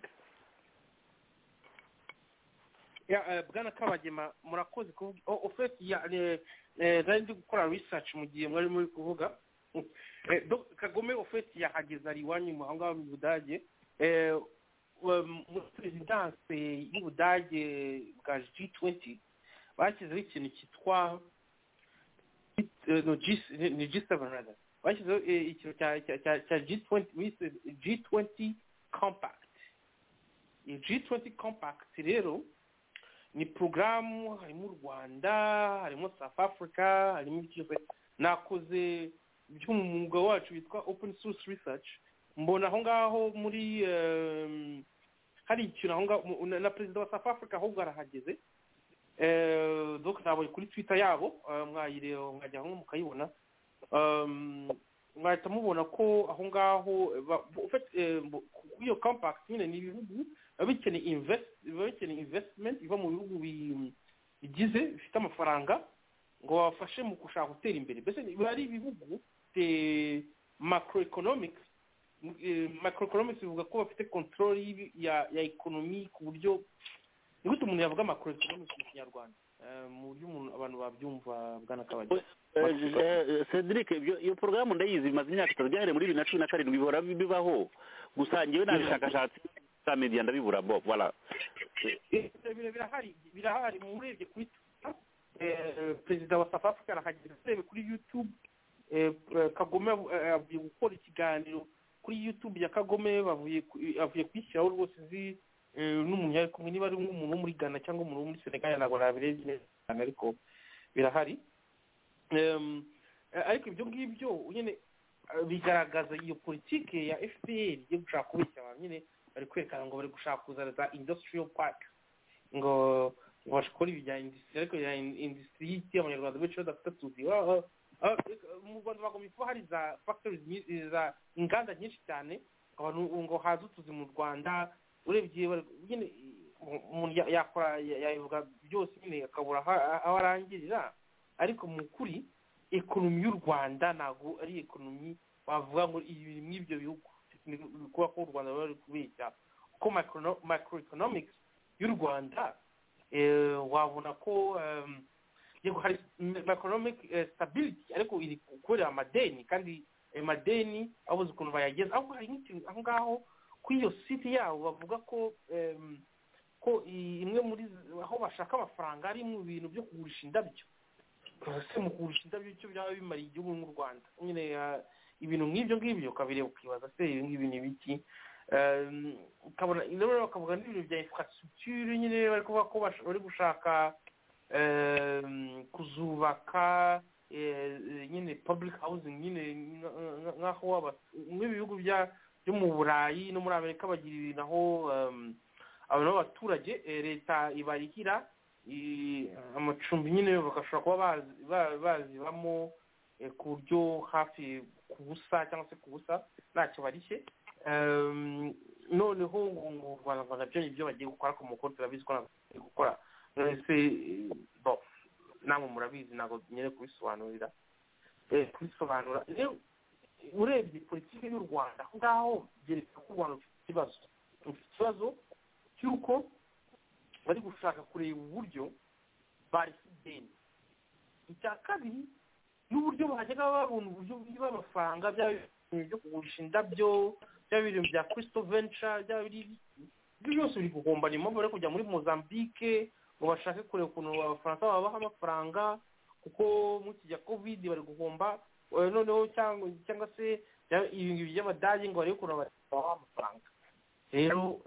ya bwana Kabagema, murakoze kuvuga ofete ya nari ndi gukora research mu gihe mwari muri kuvuga. Kagame ofete yahageze ari iwanyu mu hanga mu Budage, muri presidence y'Ubudage bwa G twenty bashyizeho ikintu cyitwa no G ni G seven rather, bashyizeho ikintu cya G twenty G twenty compact. Iyi G twenty compact rero ni programu harimo u Rwanda, harimo South Africa, harimo ikipe. Nakoze by'umwuga wacu witwa open source research, mbona aho ngaho muri hari ikintu aho ngaho na perezida wa South Africa ahubwo arahageze. donc nabonye kuri Twitter yabo, mwayireba mwajya aho mukayibona. mwahita mubona ko aho ngaho iyo compact nyine ni ibihugu biba bikeneye investment iva mu bihugu bigize bifite amafaranga ngo babafashe mu gushaka gutera imbere. mbese biba ari ibihugu macroeconomics macroeconomics bivuga ko bafite control ya ya economy ku buryo ni gute umuntu yavuga macroeconomics mu Kinyarwanda mu buryo umuntu abantu babyumva bwana Kabagema. Cedric iyo porogaramu ndayizi bimaze imyaka itatu byahereye muri bibiri na cumi na karindwi bihora bibaho gusa ngewe nabishakashatsi za media ndabibura bo voilà birahari birahari murebye kuri perezida wa South Africa arahagera turebe kuri YouTube Kagome avuye gukora ikiganiro kuri YouTube ya Kagome bavuye avuye kwishyiraho rwose zi n'umuntu yari kumwe niba ari nk'umuntu wo muri Ghana cyangwa umuntu wo muri Senegal ntabwo nabirebye cyane ariko birahari. Ariko ibyo ngibyo nyine bigaragaza iyo politike ya F P R yo gushaka kubeshya abantu nyine bari kwerekana ngo bari gushaka kuzana za industrial park ngo ngo bashikora ibijyanye industry ariko ya industry y'iti abanyarwanda benshi badafite tuzi mu Rwanda bagomba kuba hari za factories za inganda nyinshi cyane abantu ngo haza utuzi mu Rwanda urebye nyine umuntu yakora yavuga byose nyine akabura aho arangirira. Ariko mu kuri ekonomi y'u Rwanda ntabwo ari ekonomi bavuga ngo ibi n'ibyo bihugu kuba ko u Rwanda bari kubeshya ko macroeconomics y'u Rwanda wabona ko yego hari macroeconomic stability ariko iri kubera amadeni kandi amadeni abuze ukuntu bayageza aho hari nk'ikintu aho ngaho kuri iyo site yabo bavuga ko ko imwe muri aho bashaka amafaranga ari mu bintu byo kugurisha indabyo se mu kugurisha indabyo cyo byaba bimariye igihugu mu Rwanda nyine ibintu nk'ibyo ngibyo ukabireba ukibaza se ibi ngibi ni biki ukabona rero bakavuga n'ibintu bya infrastructure nyine bari kuvuga ko bari gushaka kuzubaka nyine public housing nyine nk'aho nk'ibihugu bya byo mu Burayi no muri Amerika bagira ibintu aho abantu b'abaturage leta ibarihira amacumbi nyine bagashobora kuba bazibamo ku buryo hafi ku busa cyangwa se ku busa ntacyo barishye. Noneho ngo baravuga byo nibyo bagiye gukora ku mukoro turabizi ko bagiye gukora ese bo namwe murabizi ntabwo nyine kubisobanurira kubisobanura. Urebye politiki y'u Rwanda aho ngaho byerekana ko u Rwanda rufite ikibazo ikibazo cy'uko bari gushaka kureba uburyo bari ideni. Icya kabiri n'uburyo bajyaga babona uburyo bw'amafaranga byo kugurisha indabyo bya bintu bya Crystal Venture bya biri byose biri guhomba. Ni mpamvu bari kujya muri Mozambique ngo bashake kureba ukuntu abafaransa babaha amafaranga kuko mu kijya covid bari guhomba. Noneho cyangwa cyangwa se ibintu by'abadage ngo bari kureba amafaranga. Rero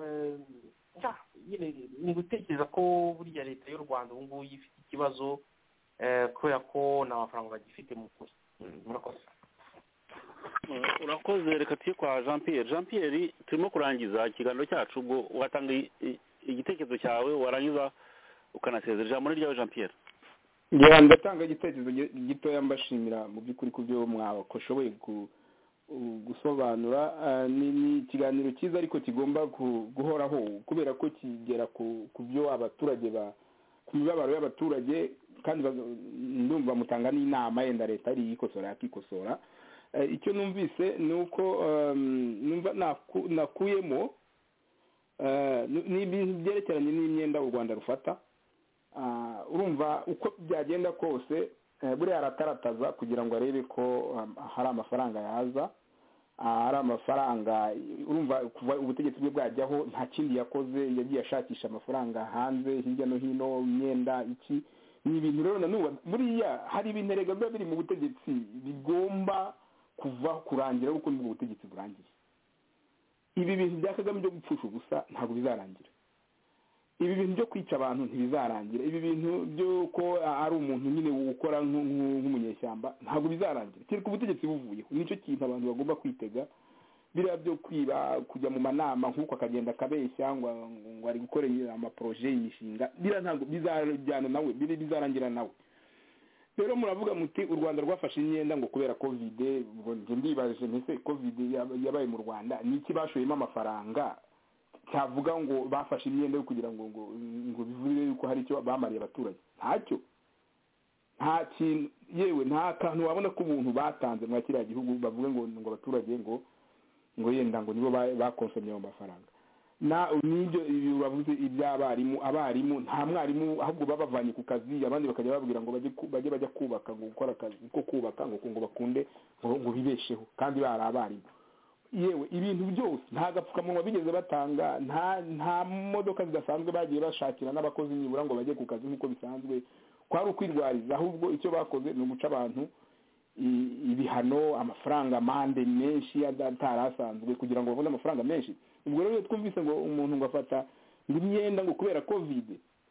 ni gutekereza ko buriya leta y'u Rwanda ubu ngubu ifite ikibazo kubera ko nta mafaranga bagifite mu kuri. Murakoze. Urakoze. Reka tuye kwa Jean Pierre. Jean Pierre turimo kurangiza ikiganiro cyacu ubwo watanga igitekerezo cyawe warangiza ukanasezera. Ijambo ryawe Jean Pierre. ngira ndatanga igitekerezo gitoya mbashimira mu by'ukuri ku byo mwakoshoboye gusobanura. ni ikiganiro cyiza ariko kigomba guhoraho kubera ko kigera ku byo abaturage ba ku mibabaro y'abaturage kandi ndumva mutanga n'inama yenda leta ari ikosora yakikosora. Icyo numvise ni uko numva nakuyemo ni ibintu byerekeranye n'imyenda u Rwanda rufata. Urumva uko byagenda kose buriya aratarataza kugira ngo arebe ko hari amafaranga yaza, hari amafaranga. Urumva kuva ubutegetsi bwe bwajyaho nta kindi yakoze, yagiye ashakisha amafaranga hanze hirya no hino, imyenda iki. Ni ibintu rero nanuba buriya hari ibintu erega biba biri mu butegetsi bigomba kuva kurangira uko nibwo ubutegetsi burangiye. Ibi bintu bya Kagame byo gupfusha ubusa ntabwo bizarangira. Ibi bintu byo kwica abantu ntibizarangira. Ibi bintu byo ko ari umuntu nyine ukora nk'umunyeshyamba ntabwo bizarangira. Kiri ku butegetsi buvuye. Nicyo kintu abantu bagomba kwitega. Biriya byo kwiba kujya mu manama nk'uko akagenda kabeshya ngo ngo ari gukorera amaproje y'imishinga biriya ntabwo bizajyana nawe biri bizarangira nawe. rero muravuga muti u Rwanda rwafashe imyenda ngo kubera covid ngo ndibaje mbese covid yabaye mu Rwanda niki bashoyemo amafaranga cyavuga ngo bafashe imyenda yo kugira ngo ngo ngo bivuze yuko hari icyo bamariye abaturage ntacyo nta kintu yewe nta kantu wabona ko umuntu batanze mu kiriya gihugu bavuga ngo ngo abaturage ngo ngo yenda ngo nibo bakonsomye ayo mafaranga na n'ibyo bavuze iby'abarimu abarimu nta mwarimu ahubwo babavanye ku kazi abandi bakajya babwira ngo bajye bajye bajya kubaka ngo gukora akazi ko kubaka ngo ngo bakunde ngo bibesheho kandi bari abarimu yewe ibintu byose nta gapfukamunwa bigeze batanga nta nta modoka zidasanzwe bagiye bashakira n'abakozi nibura ngo bajye ku kazi nk'uko bisanzwe kwari ukwirwariza ahubwo icyo bakoze ni uguca abantu ibihano amafaranga amande menshi atarasanzwe kugira ngo babone amafaranga menshi ubwo rero twumvise ngo umuntu ngo afata imyenda ngo kubera covid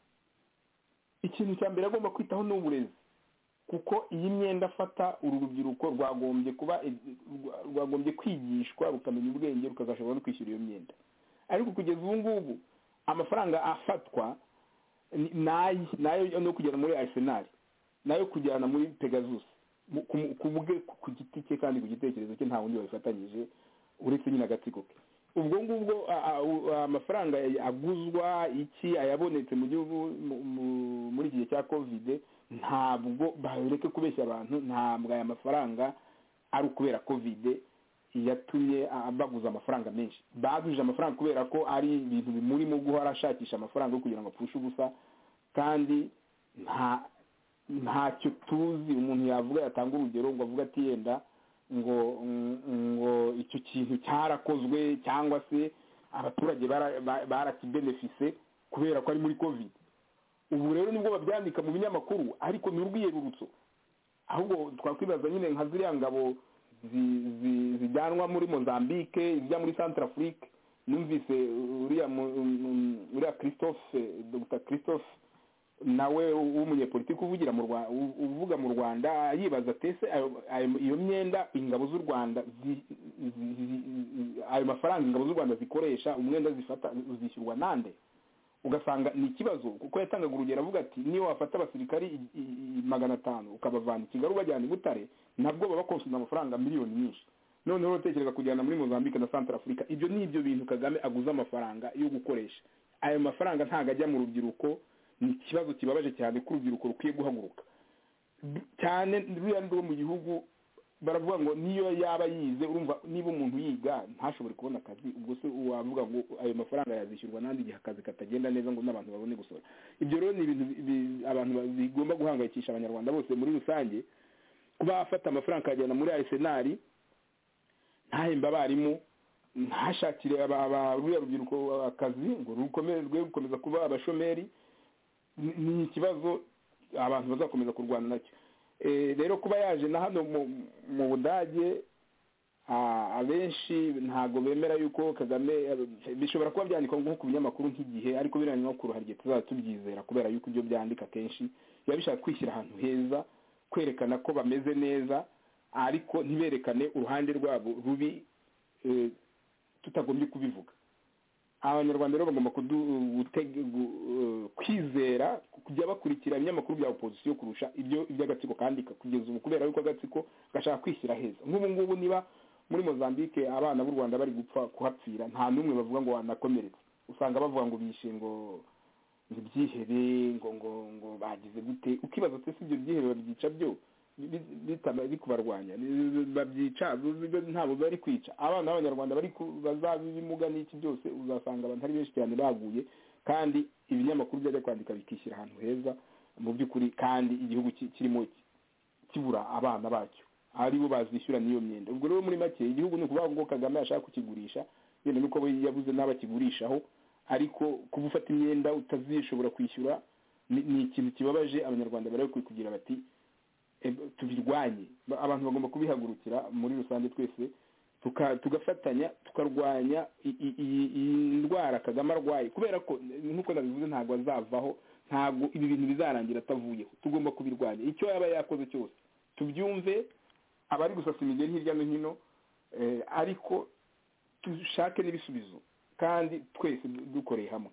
ikintu cya mbere agomba kwitaho n'uburezi kuko iyi myenda afata uru rubyiruko rwagombye kuba rwagombye kwigishwa rukamenya ubwenge rukazashobora no kwishyura iyo myenda ariko kugeza ubu ngubu amafaranga afatwa nayo nayo no kugera muri Arsenal nayo kujyana muri Pegasus kuvuge ku giti cye kandi ku gitekerezo cye nta wundi wabifatanyije uretse nyine agatsiko ke ubwo ngubwo amafaranga aguzwa iki ayabonetse mu gihugu muri iki gihe cya covid ntabwo bareke kubeshya abantu ntabwo aya mafaranga ari ukubera covid yatumye baguza amafaranga menshi baguje amafaranga kubera ko ari ibintu bimurimo guhora ashakisha amafaranga yo kugira ngo apfushe ubusa kandi nta ntacyo tuzi umuntu yavuga yatanga urugero ngo avuga ati yenda ngo ngo icyo kintu cyarakozwe cyangwa se abaturage barakibenefise kubera ko ari muri covid ubu rero nibwo babyandika mu binyamakuru ariko ni urwiyerurutso ahubwo twakwibaza nyine nka ziriya ngabo zijyanwa muri Mozambique zijya muri Centrafrique numvise uriya uriya Christophe Dr Christophe nawe w'umunyepolitiki uvugira mu Rwanda uvuga mu Rwanda yibaza tese iyo myenda ingabo z'u Rwanda ayo mafaranga ingabo z'u Rwanda zikoresha umwenda zifata uzishyurwa nande ugasanga ni ikibazo kuko yatangaga urugero avuga ati niyo wafata abasirikari magana atanu ukabavana Kigali ubajyana i Butare nabwo baba bakonsoma amafaranga miliyoni nyinshi noneho utekereza kujyana muri Mozambique na Centrafrica ibyo ni ibyo bintu Kagame aguza amafaranga yo gukoresha ayo mafaranga ntago ajya mu rubyiruko ni ikibazo kibabaje cyane ko urubyiruko rukwiye guhaguruka cyane ruriya ndo mu gihugu baravuga ngo niyo yaba yize urumva niba umuntu yiga ntashobore kubona akazi ubwo se wavuga ngo ayo mafaranga yazishyurwa nandi gihe akazi katagenda neza ngo n'abantu babone gusora ibyo rero ni ibintu abantu bigomba guhangayikisha abanyarwanda bose muri rusange kuba afata amafaranga akajyana muri Arsenal ntahemba abarimu ntashakire ruriya rubyiruko akazi ngo rukomererwe gukomeza kuba abashomeri ni ikibazo abantu bazakomeza kurwana nacyo rero kuba yaje na hano mu Budage abenshi ntago bemera yuko Kagame bishobora kuba byandikwa nko ku binyamakuru nk'igihe ariko biranye no kuruhara igihe tuzaba tubyizera kubera yuko ibyo byandika kenshi biba bishaka kwishyira ahantu heza kwerekana ko bameze neza ariko ntiberekane uruhande rwabo rubi tutagombye kubivuga abanyarwanda rero bagomba kwizera kujya bakurikira ibinyamakuru bya opposition kurusha ibyo iby'agatsiko kandika kugeza ubu kubera yuko agatsiko gashaka kwishyira heza nk'ubu ngubu niba muri Mozambique abana b'u Rwanda bari gupfa kuhapfira nta n'umwe bavuga ngo wanakomeretse usanga bavuga ngo bishe ngo ibyihebe ngo ngo ngo bagize gute ukibaza ati ibyo byihebe babyica byo bitaba bikubarwanya babyica ntabo bari kwica abana b'abanyarwanda bari bazabimuga n'iki byose uzasanga abantu ari benshi cyane baguye kandi ibinyamakuru byajya kwandika bikishyira ahantu heza mu by'ukuri kandi igihugu kirimo kibura abana bacyo aribo bazishyura n'iyo myenda ubwo rero muri make igihugu ni ukuvuga ngo Kagame yashaka kukigurisha yenda nuko yabuze n'abakigurishaho ariko kuba ufata imyenda utazishobora kwishyura ni ikintu kibabaje abanyarwanda bari kugira bati tubirwanye abantu bagomba kubihagurukira muri rusange twese tugafatanya tukarwanya iyi ndwara Kagame arwaye kubera ko nk'uko nabivuze ntabwo azavaho ntabwo ibi bintu bizarangira atavuyeho tugomba kubirwanya icyo yaba yakoze cyose tubyumve abari gusasa imigeri hirya no hino ariko dushake n'ibisubizo kandi twese dukoreye hamwe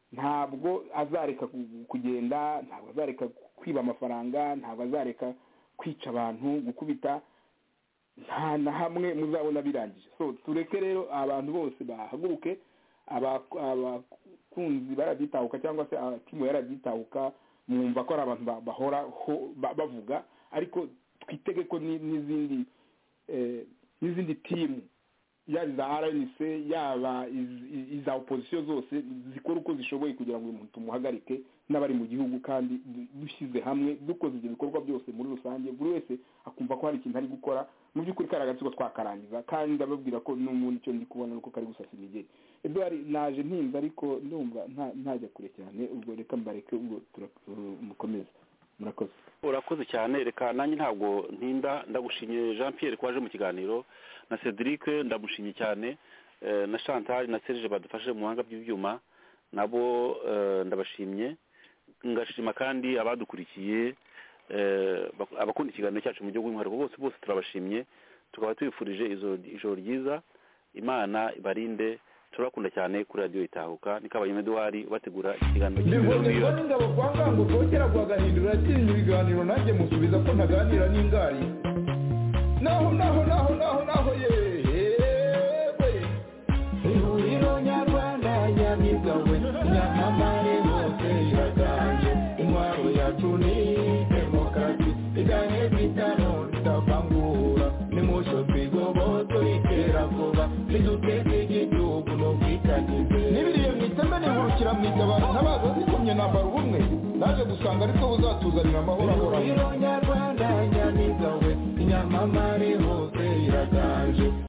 ntabwo azareka kugenda, ntabwo azareka kwiba amafaranga, ntabwo azareka kwica abantu, gukubita, nta na hamwe muzabona birangije. So tureke rero abantu bose bahaguruke, abakunzi barabyitahuka cyangwa se timu yarabyitahuka, mwumva ko ari abantu bahora bavuga, ariko twitege ko n'izindi n'izindi timu yaba iza R N C yaba iza opposition zose zikora uko zishoboye kugira ngo uyu muntu tumuhagarike n'abari mu gihugu, kandi dushyize hamwe dukoze ibyo bikorwa byose muri rusange, buri wese akumva ko hari ikintu ari gukora mu by'ukuri kari agatsiko twakarangiza, kandi ndababwira ko n'umuntu icyo ndi kubona nuko kari gusasa imigeri. Edouard naje ntinze ariko ndumva ntajya kure cyane, ubwo reka mbareke ubwo turamukomeza. Murakoze. Urakoze cyane, reka nanjye ntabwo ntinda, ndagushimiye Jean Pierre kwaje mu kiganiro, na Cedric ndamushimye cyane, na Chantal na Serge badufashe mu buhanga bw'ibyuma nabo ndabashimye, ngashima kandi abadukurikiye abakunda ikiganiro cyacu mu gihugu nk'uko bose bose turabashimye, tukaba tubifurije ijoro ryiza, Imana ibarinde, turakunda cyane kuri radio Itahuka. Nikabaye Edouard bategura ikiganiro cy'ibiro n'ingabo kwa ngango rwogera rwagahindura atinya ibiganiro, nanjye musubiza ko ntaganira n'ingari naho naho naho naho naho yewe ihuriro nyarwanda nyamigawe nyamamare hose iraganje, intwaro yacu ni demokarasi iganye bitano tutavangura, nimusho twigoboto ikera vuba niduteze igihugu no kwitagize n'ibiriye mwiteme nihurukira mwitabara ntabaza zikomye nambara ubumwe, naje gusanga ariko buzatuzanira amahoro ahoraho. Ihuriro nyarwanda nyamigawe nyamamare hose iraganje.